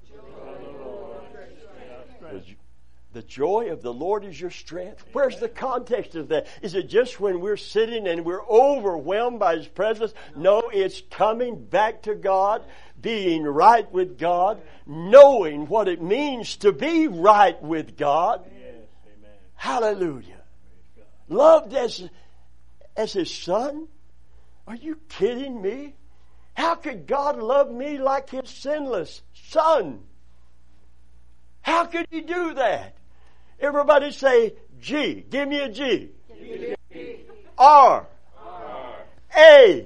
The joy of the Lord is your strength. Where's the context of that? Is it just when we're sitting and we're overwhelmed by His presence? No, it's coming back to God, being right with God, knowing what it means to be right with God. Hallelujah. Loved as His Son? Are you kidding me? How could God love me like His sinless Son? How could He do that? Everybody say G. Give me a G. R. A.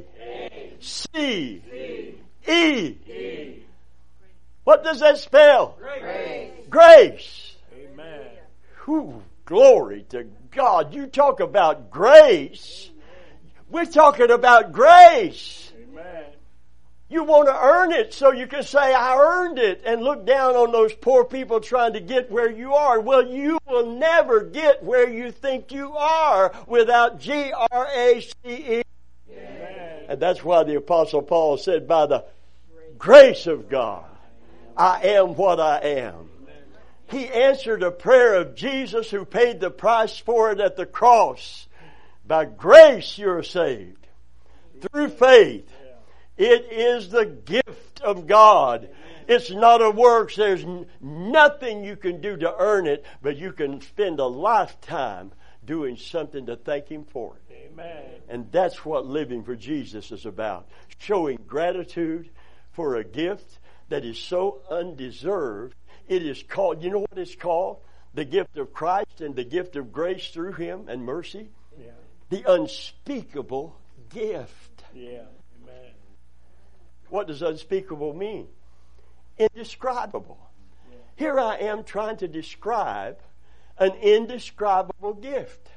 C. E. What does that spell? Grace. Amen. Whew, glory to God. You talk about grace. We're talking about grace. Amen. You want to earn it so you can say, I earned it, and look down on those poor people trying to get where you are. Well, you will never get where you think you are without Grace. Amen. And that's why the Apostle Paul said, by the grace of God, I am what I am. He answered a prayer of Jesus who paid the price for it at the cross. By grace you're saved. Through faith. It is the gift of God. It's not a works. There's nothing you can do to earn it, but you can spend a lifetime doing something to thank Him for it. Amen. And that's what living for Jesus is about. Showing gratitude for a gift that is so undeserved. It is called, you know what it's called? The gift of Christ and the gift of grace through Him and mercy. Yeah. The unspeakable gift. Yeah. What does unspeakable mean? Indescribable. Yeah. Here I am trying to describe an indescribable gift.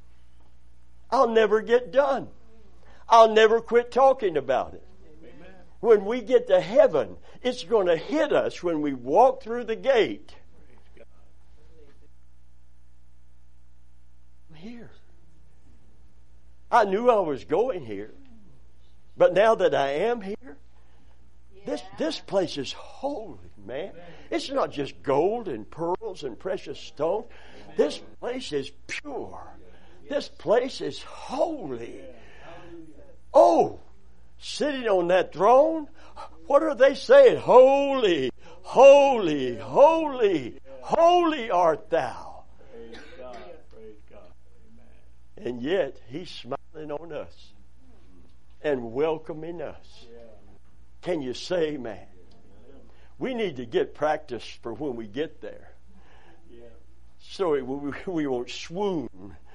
I'll never get done. I'll never quit talking about it. Amen. When we get to heaven, it's going to hit us when we walk through the gate. I'm here. I knew I was going here. But now that I am here, this place is holy, man. It's not just gold and pearls and precious stones. This place is pure. This place is holy. Oh, sitting on that throne, what are they saying? Holy, holy, holy, holy art thou. Praise God, praise God. Amen. And yet, He's smiling on us and welcoming us. Can you say amen? We need to get practice for when we get there, so we won't swoon.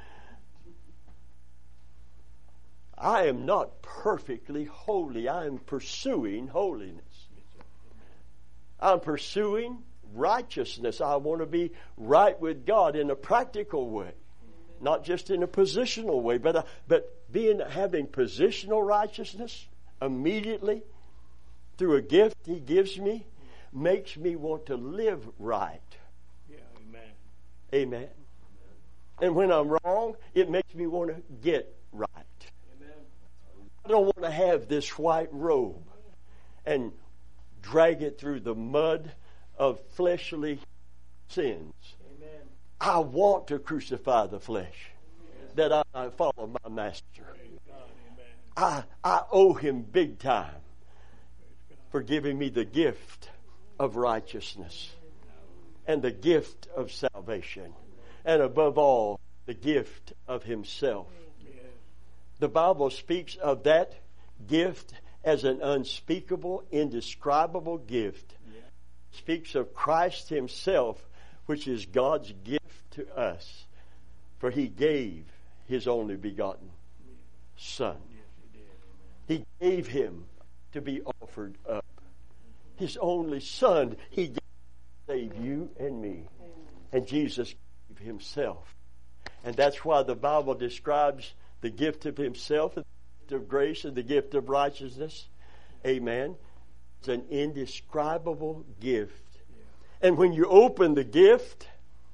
I am not perfectly holy. I am pursuing holiness. I'm pursuing righteousness. I want to be right with God in a practical way, not just in a positional way, but having positional righteousness immediately through a gift He gives me makes me want to live right. Yeah, amen. Amen. And when I'm wrong, it makes me want to get right. Amen. I don't want to have this white robe and drag it through the mud of fleshly sins. Amen. I want to crucify the flesh that I might follow my Master. God, I owe Him big time for giving me the gift of righteousness and the gift of salvation, and above all, the gift of Himself. The Bible speaks of that gift as an unspeakable, indescribable gift. It speaks of Christ Himself, which is God's gift to us, for He gave His only begotten Son. He gave Him to be offered up. His only Son, He gave to save you and me. And Jesus gave Himself. And that's why the Bible describes the gift of Himself, the gift of grace, and the gift of righteousness. Amen. It's an indescribable gift. And when you open the gift,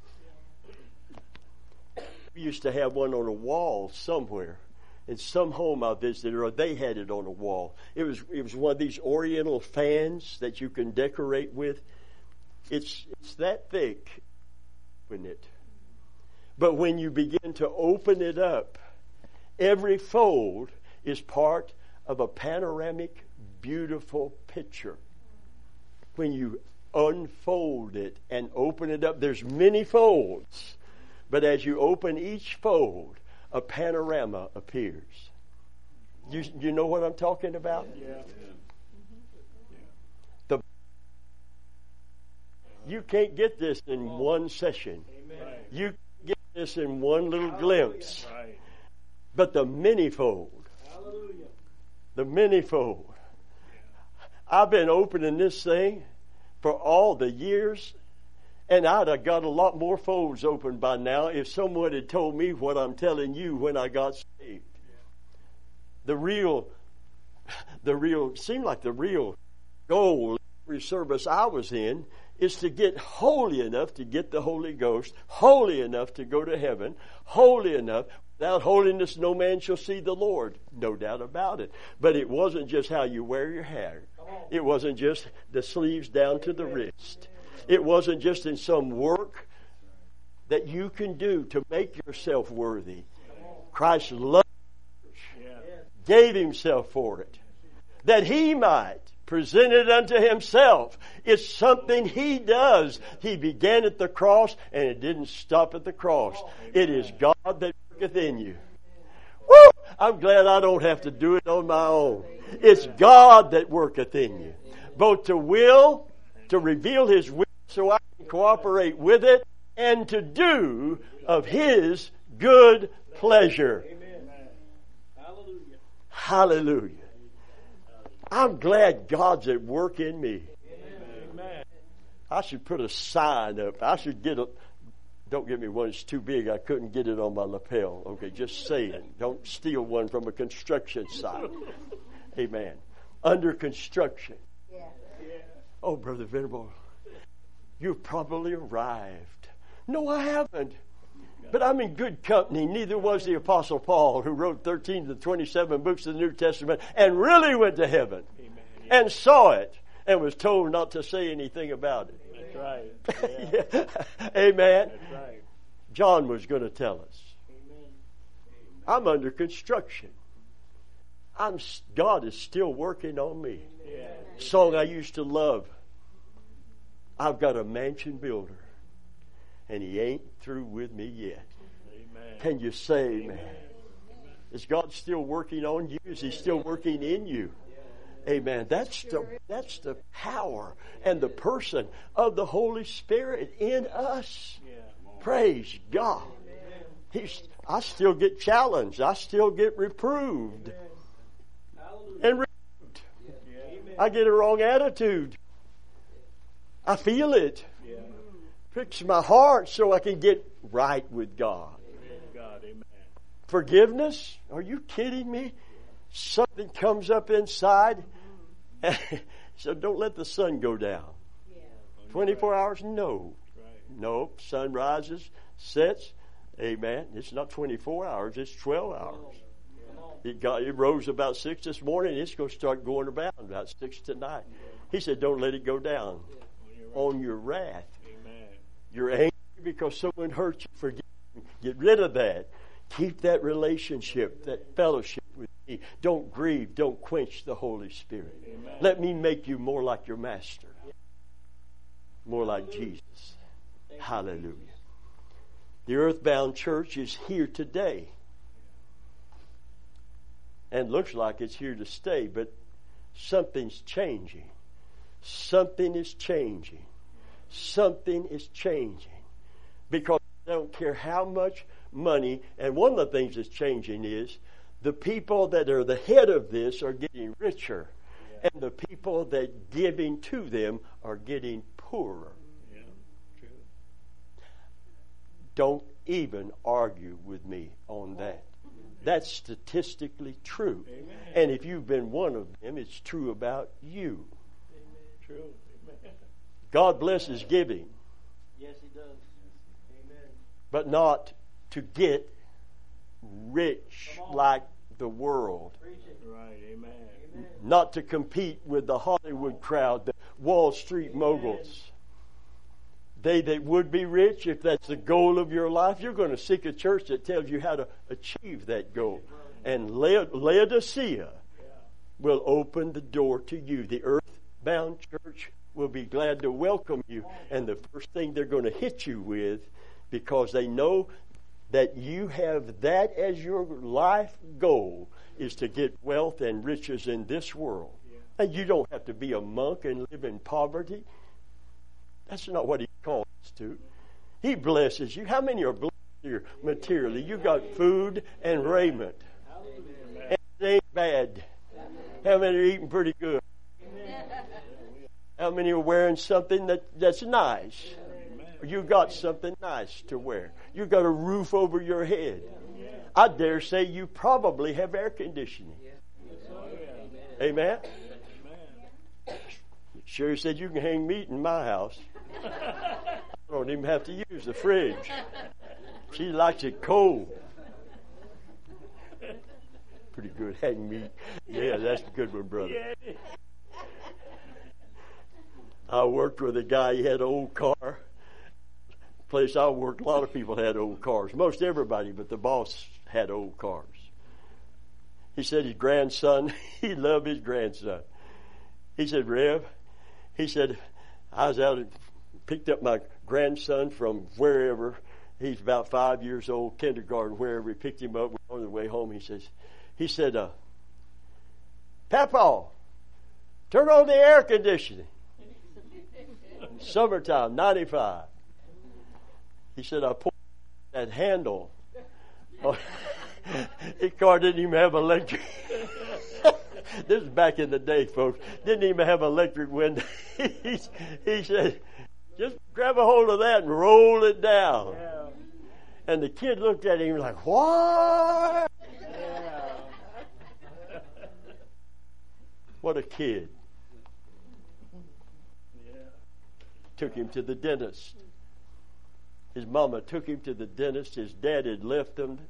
we used to have one on a wall somewhere. In some home I visited, or they had it on a wall. It was one of these oriental fans that you can decorate with. It's that thick, isn't it? But when you begin to open it up, every fold is part of a panoramic, beautiful picture. When you unfold it and open it up, there's many folds. But as you open each fold, a panorama appears. You know what I'm talking about? Yeah. You can't get this in one session. You can't get this in one little glimpse. But the manyfold. The manyfold. I've been opening this thing for all the years, and I'd have got a lot more folds open by now if someone had told me what I'm telling you when I got saved. The real goal of every service I was in is to get holy enough to get the Holy Ghost, holy enough to go to heaven, holy enough. Without holiness, no man shall see the Lord. No doubt about it. But it wasn't just how you wear your hair. It wasn't just the sleeves down to the wrist. It wasn't just in some work that you can do to make yourself worthy. Christ loved the church, gave Himself for it, that He might present it unto Himself. It's something He does. He began at the cross, and it didn't stop at the cross. It is God that worketh in you. Woo! I'm glad I don't have to do it on my own. It's God that worketh in you, both to will, to reveal His will, so I can cooperate with it, and to do of His good pleasure. Amen. Hallelujah. Hallelujah. I'm glad God's at work in me. Amen. I should put a sign up. I should get a, don't get me one, it's too big. I couldn't get it on my lapel. Okay, just saying. Don't steal one from a construction site. Amen. under construction. Yeah. Oh, Brother Venable, you've probably arrived. No, I haven't. But I'm in good company. Neither was the Apostle Paul, who wrote 13 to 27 books of the New Testament and really went to heaven. Amen. And saw it and was told not to say anything about it. That's right. Yeah. Yeah. Amen. That's right. John was going to tell us. Amen. I'm under construction. God is still working on me. Yeah. Song I used to love. I've got a mansion builder, and he ain't through with me yet. Amen. Can you say amen? Is God still working on you? Is he still working in you? Amen. That's the power and the person of the Holy Spirit in us. Yeah. Praise God. I still get challenged. I still get reproved. And rebuked. I get a wrong attitude. I feel it. Yeah. Fix my heart so I can get right with God. God, amen. Forgiveness? Are you kidding me? Something comes up inside. So don't let the sun go down. 24 hours? No. No. Sun rises, sets. Amen. It's not 24 hours. It's 12 hours. It rose about 6 this morning. It's going to start going about 6 tonight. He said, don't let it go down on your wrath. Amen. You're angry because someone hurt you. Forgive them. Get rid of that. Keep that relationship, that fellowship with me. Don't grieve. Don't quench the Holy Spirit. Amen. Let me make you more like your master. More like Jesus. Hallelujah. The earthbound church is here today. And looks like it's here to stay, but something's changing. Something is changing. Something is changing. Because I don't care how much money, and one of the things that's changing is the people that are the head of this are getting richer, and the people that giving to them are getting poorer. Yeah. True. Don't even argue with me on that. That's statistically true. Amen. And if you've been one of them, it's true about you. True. Amen. God blesses giving, Yes, He does. Amen. but not to get rich like the world. Right. Amen. Not to compete with the Hollywood crowd, the Wall Street moguls. They that would be rich, if that's the goal of your life, you're going to seek a church that tells you how to achieve that goal. And Laodicea will open the door to you. The earthbound church will be glad to welcome you. And the first thing they're going to hit you with, because they know that you have that as your life goal, is to get wealth and riches in this world. And you don't have to be a monk and live in poverty. That's not what He calls us to. He blesses you. How many are blessed here materially? You got food and raiment. And it ain't bad. How many are eating pretty good? How many are wearing something that's nice? You got something nice to wear. You got a roof over your head. I dare say you probably have air conditioning. Amen? Sherry said you can hang meat in my house. I don't even have to use the fridge. She likes it cold. Pretty good hang meat. Yeah, that's a good one, brother. I worked with a guy, he had an old car. Place I worked, a lot of people had old cars. Most everybody, but the boss had old cars. He said his grandson, he loved his grandson. He said, Rev, he said, I was out and picked up my grandson from wherever. He's about 5 years old, kindergarten, wherever. He picked him up on the way home. He said, Papa, turn on the air conditioning. Summertime, 95. He said, I pulled that handle. His car didn't even have electric. This is back in the day, folks. Didn't even have electric window. He said, just grab a hold of that and roll it down. Yeah. And the kid looked at him like, what? Yeah. What a kid. Yeah. Took him to the dentist. His mama took him to the dentist. His dad had left him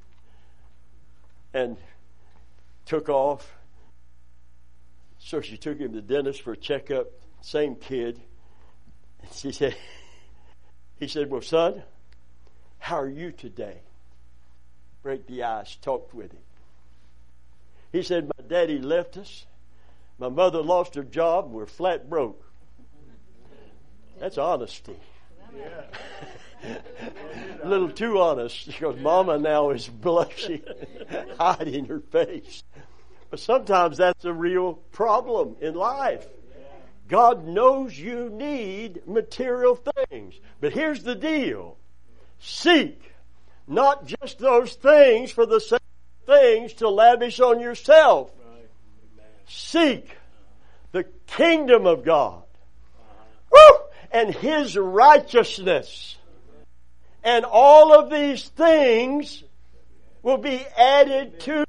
and took off. So she took him to the dentist for a checkup. Same kid. And he said, well, son, how are you today? Break the ice. Talked with him. He said, my daddy left us. My mother lost her job. And we're flat broke. That's honesty. Yeah. A little too honest, because Mama now is blushing, hiding her face. But sometimes that's a real problem in life. God knows you need material things. But here's the deal. Seek not just those things for the sake of things to lavish on yourself. Seek the kingdom of God. Woo! And His righteousness. And all of these things will be added to.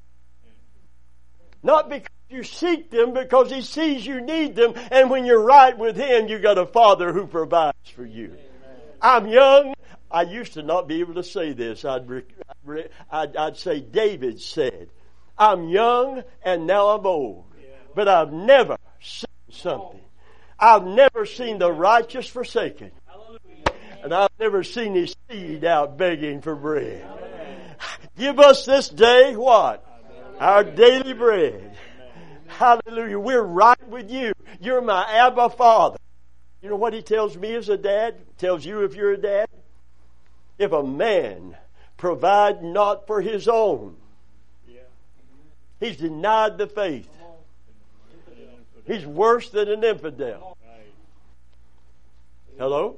Not because you seek them, because He sees you need them. And when you're right with Him, you got a Father who provides for you. I'm young. I used to not be able to say this. I'd say David said, I'm young and now I'm old. But I've never seen something. I've never seen the righteous forsaken. And I've never seen his seed out begging for bread. Give us this day what? Our daily bread. Hallelujah. We're right with you. You're my Abba Father. You know what He tells me as a dad? Tells you if you're a dad? If a man provide not for his own, he's denied the faith. He's worse than an infidel. Hello?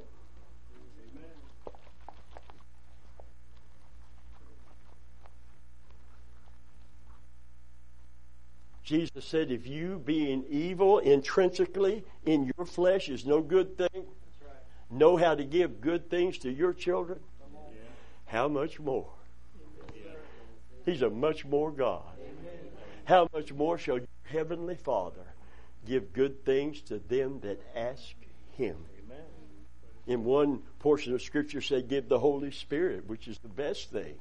Jesus said, if you being evil intrinsically in your flesh is no good thing, know how to give good things to your children, how much more? He's a much more God. How much more shall your heavenly Father give good things to them that ask Him? In one portion of Scripture said, give the Holy Spirit, which is the best thing.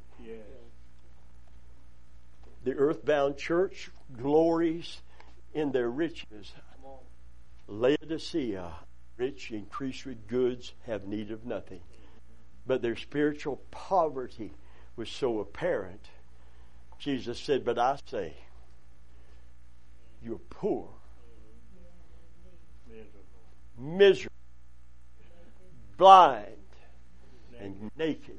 The earthbound church glories in their riches. Laodicea, rich, increased with goods, have need of nothing. But their spiritual poverty was so apparent. Jesus said, but I say, you're poor, miserable, blind, and naked.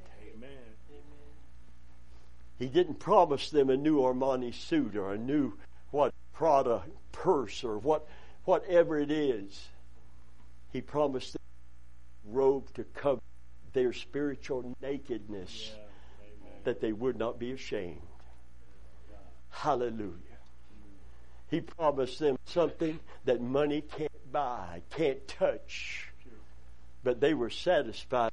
He didn't promise them a new Armani suit or a new Prada purse or whatever it is. He promised them a robe to cover their spiritual nakedness, that they would not be ashamed. Hallelujah. He promised them something that money can't buy, can't touch, but they were satisfied.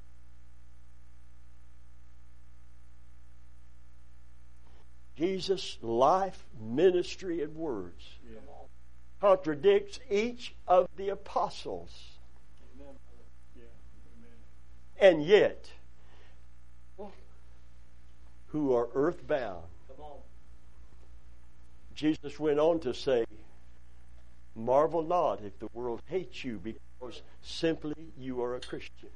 Jesus' life, ministry, and words contradicts each of the apostles. And yet, who are earthbound, Jesus went on to say, marvel not if the world hates you because simply you are a Christian.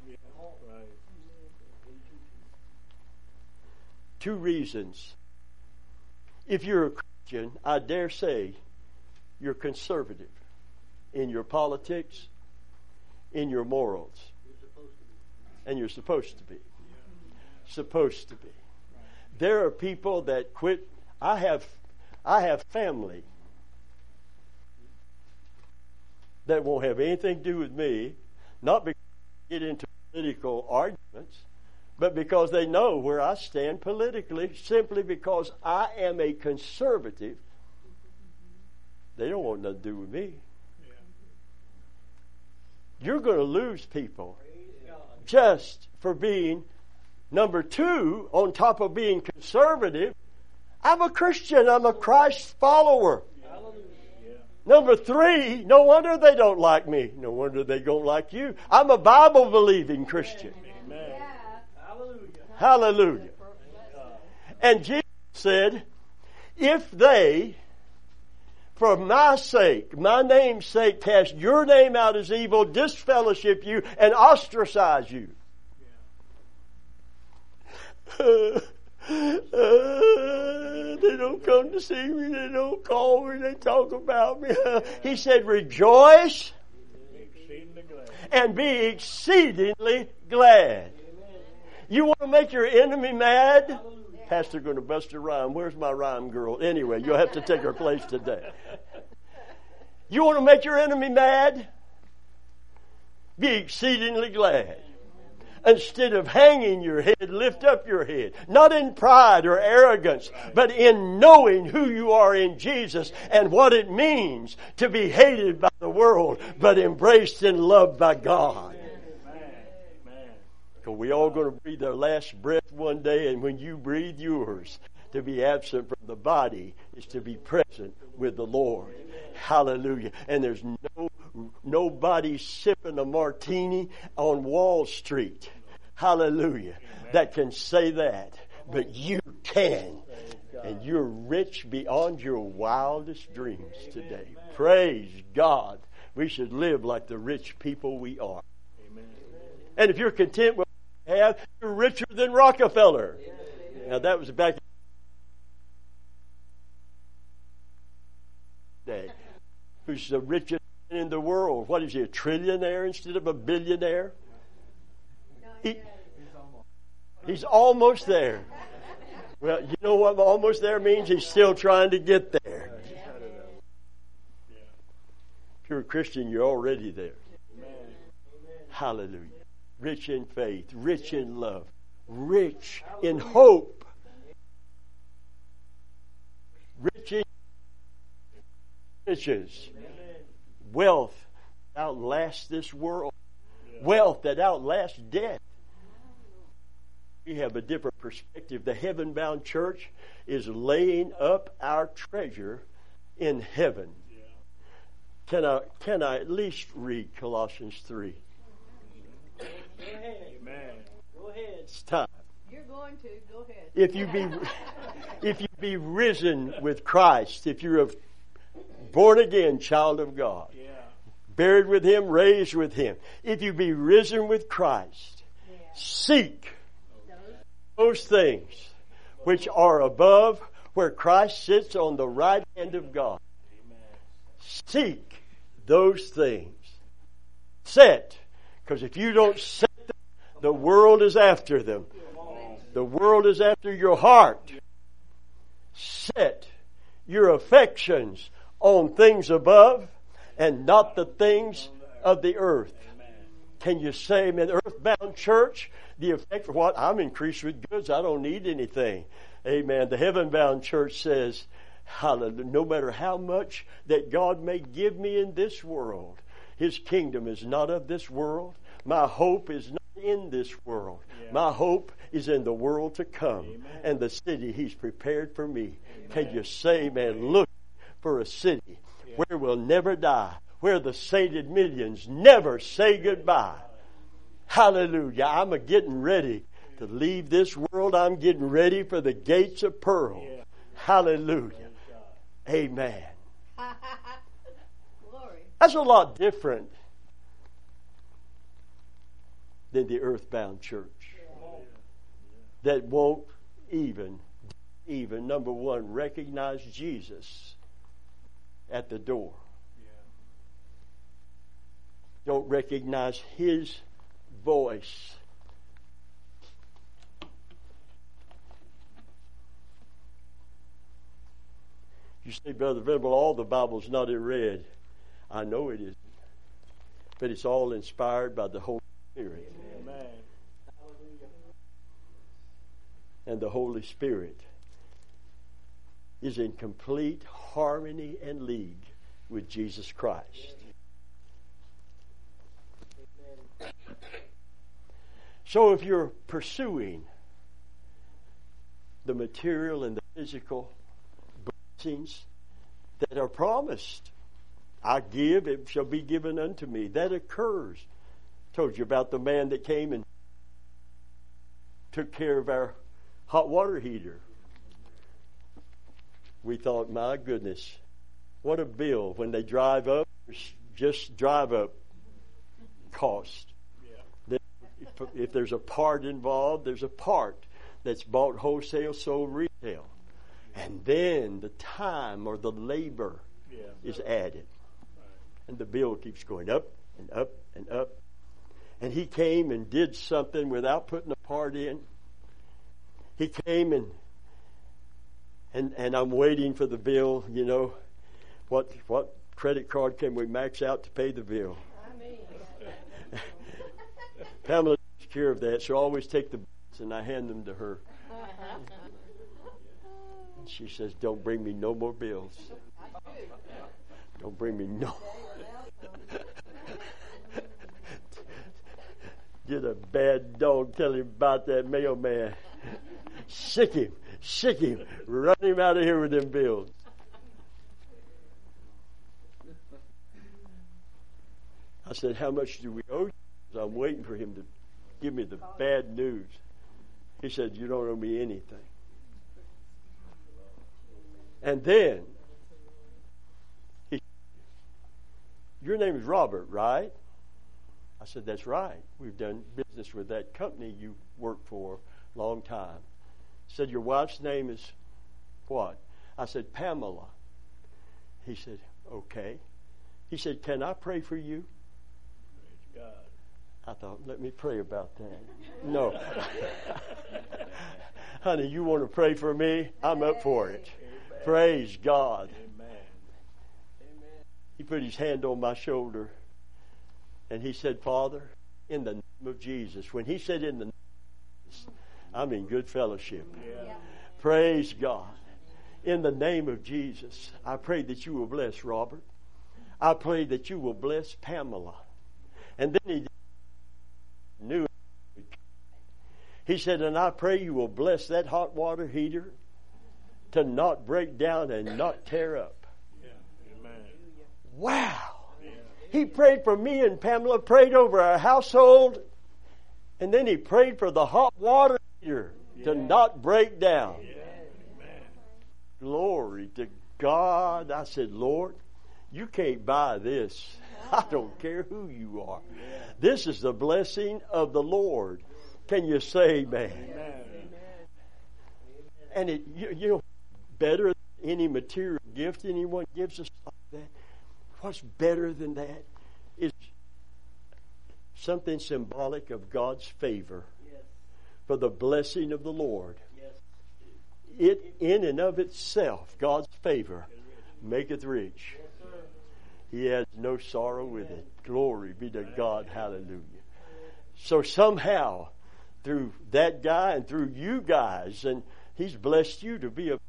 Two reasons. If you're a Christian, I dare say you're conservative in your politics, in your morals. And you're supposed to be. Supposed to be. There are people that quit. I have family that won't have anything to do with me, not because they get into political arguments, but because they know where I stand politically, simply because I am a conservative. They don't want nothing to do with me. You're going to lose people just for being, number two, on top of being conservative, I'm a Christian. I'm a Christ follower. Number 3, no wonder they don't like me. No wonder they don't like you. I'm a Bible-believing Christian. Amen. Hallelujah. Hallelujah. And Jesus said, if they, for my sake, my name's sake, cast your name out as evil, disfellowship you, and ostracize you. They don't come to see me. They don't call me. They talk about me. He said, rejoice and be exceedingly glad. You want to make your enemy mad? Pastor going to bust a rhyme. Where's my rhyme girl? Anyway, you'll have to take her place today. You want to make your enemy mad? Be exceedingly glad. Instead of hanging your head, lift up your head. Not in pride or arrogance, but in knowing who you are in Jesus and what it means to be hated by the world, but embraced and loved by God. Because we all going to breathe our last breath one day, and when you breathe yours, to be absent from the body is to be present with the Lord. Hallelujah. And there's nobody sipping a martini on Wall Street. Hallelujah. That can say that. But you can. And you're rich beyond your wildest dreams today. Praise God. We should live like the rich people we are. And if you're content with what you have, you're richer than Rockefeller. Now that was back day. Who's the richest man in the world? What is he, a trillionaire instead of a billionaire? He's almost there. Well, you know what almost there means? He's still trying to get there. If you're a Christian, you're already there. Hallelujah. Rich in faith, rich in love, rich in hope, rich in riches, wealth that outlasts this world, wealth that outlasts death. We have a different perspective. The heaven-bound church is laying up our treasure in heaven. Can I at least read Colossians 3? Amen. Go ahead. It's time. You're going to. Go ahead. If you be risen with Christ, if you're a born again child of God, buried with Him, raised with Him, if you be risen with Christ, seek those things which are above, where Christ sits on the right hand of God. Seek those things. Set. Because if you don't set them, the world is after them. The world is after your heart. Set your affections on things above and not the things of the earth. Can you say, in the earthbound church, the effect of what? I'm increased with goods. I don't need anything. Amen. The heaven-bound church says, hallelujah, no matter how much that God may give me in this world, His kingdom is not of this world. My hope is not in this world. My hope is in the world to come and the city He's prepared for me. Can you say, man, look for a city where we'll never die, where the sainted millions never say goodbye. Hallelujah. I'm getting ready to leave this world. I'm getting ready for the gates of pearl. Hallelujah. Amen. That's a lot different than the earthbound church that won't even, number one, recognize Jesus at the door. Don't recognize His voice. You say, Brother Venable, all the Bible's not in red. I know it isn't. But it's all inspired by the Holy Spirit. Amen. And the Holy Spirit is in complete harmony and league with Jesus Christ. So if you're pursuing the material and the physical blessings that are promised I give, it shall be given unto me. That occurs. Told you about the man that came and took care of our hot water heater. We thought, my goodness, what a bill when they drive up, just drive up cost. Yeah. If there's a part involved, there's a part that's bought wholesale, sold retail. And then the time or the labor is added. And the bill keeps going up and up and up. And he came and did something without putting a part in. He came and I'm waiting for the bill, you know. What credit card can we max out to pay the bill? Pamela takes care of that, so I always take the bills and I hand them to her. And she says, don't bring me no more bills. Don't bring me no. Get a bad dog, tell him about that mailman. Sick him, run him out of here with them bills. I said, how much do we owe you? I'm waiting for him to give me the bad news. He said, you don't owe me anything. And then, he said, your name is Robert, right? I said, that's right. We've done business with that company you worked for a long time. He said, your wife's name is what? I said, Pamela. He said, okay. He said, can I pray for you? Praise God. I thought, let me pray about that. No. Honey, you want to pray for me? I'm up for it. Amen. Praise God. Amen. He put his hand on my shoulder and he said, Father, in the name of Jesus. When he said in the name of Jesus, I'm in good fellowship. Yeah. Praise God. In the name of Jesus, I pray that you will bless Robert. I pray that you will bless Pamela. And then he knew it. He said, and I pray you will bless that hot water heater to not break down and not tear up. Yeah. Amen. Wow. Yeah. He prayed for me and Pamela, prayed over our household, and then he prayed for the hot water heater to not break down. Yeah. Amen. Glory to God. I said, Lord, you can't buy this. I don't care who you are. This is the blessing of the Lord. Can you say amen? Amen. And it, you know, better than any material gift anyone gives us like that, what's better than that is something symbolic of God's favor for the blessing of the Lord. It in and of itself, God's favor, maketh rich. He has no sorrow with it. Glory be to God. Hallelujah. So somehow, through that guy and through you guys, and he's blessed you to be a...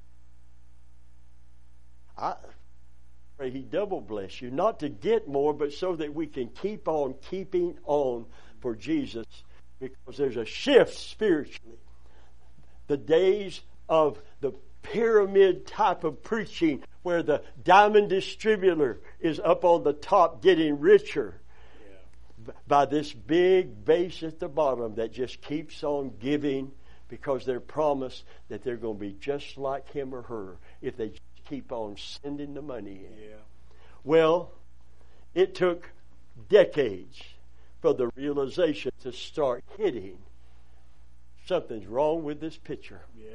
I pray he double bless you. Not to get more, but so that we can keep on keeping on for Jesus. Because there's a shift spiritually. The days of the pyramid type of preaching where the diamond distributor is up on the top getting richer by this big base at the bottom that just keeps on giving because they're promised that they're going to be just like him or her if they just keep on sending the money in. Yeah. Well, it took decades for the realization to start hitting something's wrong with this picture. Yeah.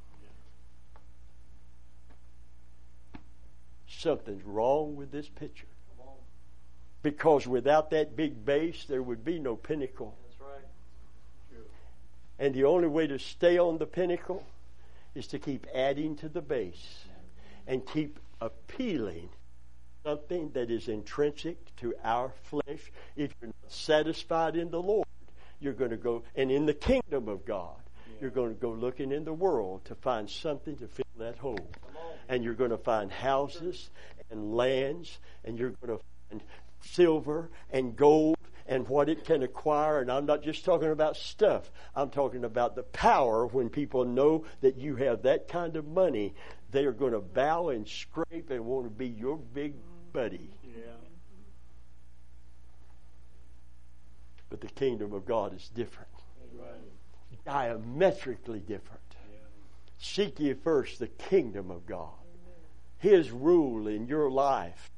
Something's wrong with this picture. Because without that big base, there would be no pinnacle. That's right. True. And the only way to stay on the pinnacle is to keep adding to the base and keep appealing something that is intrinsic to our flesh. If you're not satisfied in the Lord, you're going to go, and in the kingdom of God, you're going to go looking in the world to find something to fill that hole. And you're going to find houses and lands, and you're going to find silver and gold and what it can acquire. And I'm not just talking about stuff. I'm talking about the power. When people know that you have that kind of money, they are going to bow and scrape and want to be your big buddy. Yeah. But the kingdom of God is different. Right. Diametrically different. Yeah. Seek ye first the kingdom of God. His rule in your life.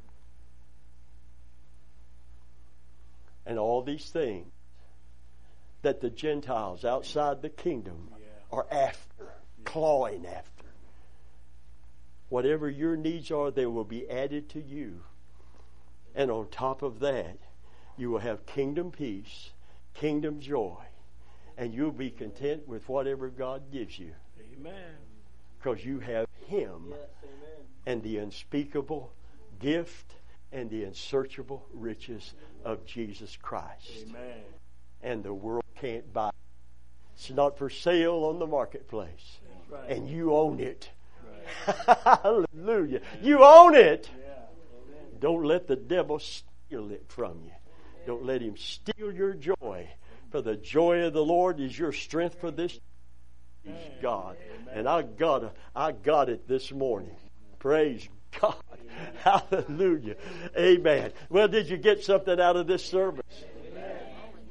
And all these things that the Gentiles outside the kingdom are after, clawing after. Whatever your needs are, they will be added to you. And on top of that, you will have kingdom peace, kingdom joy, and you'll be content with whatever God gives you. Amen. Because you have Him and the unspeakable gift and the unsearchable riches of Jesus Christ. Amen. And the world can't buy it. It's not for sale on the marketplace. Right. And you own it. Right. Hallelujah. You own it. Yeah. Don't let the devil steal it from you. Don't let him steal your joy. For the joy of the Lord is your strength for this. Praise God. And I got it this morning. Praise God. Hallelujah. Amen. Well, did you get something out of this service?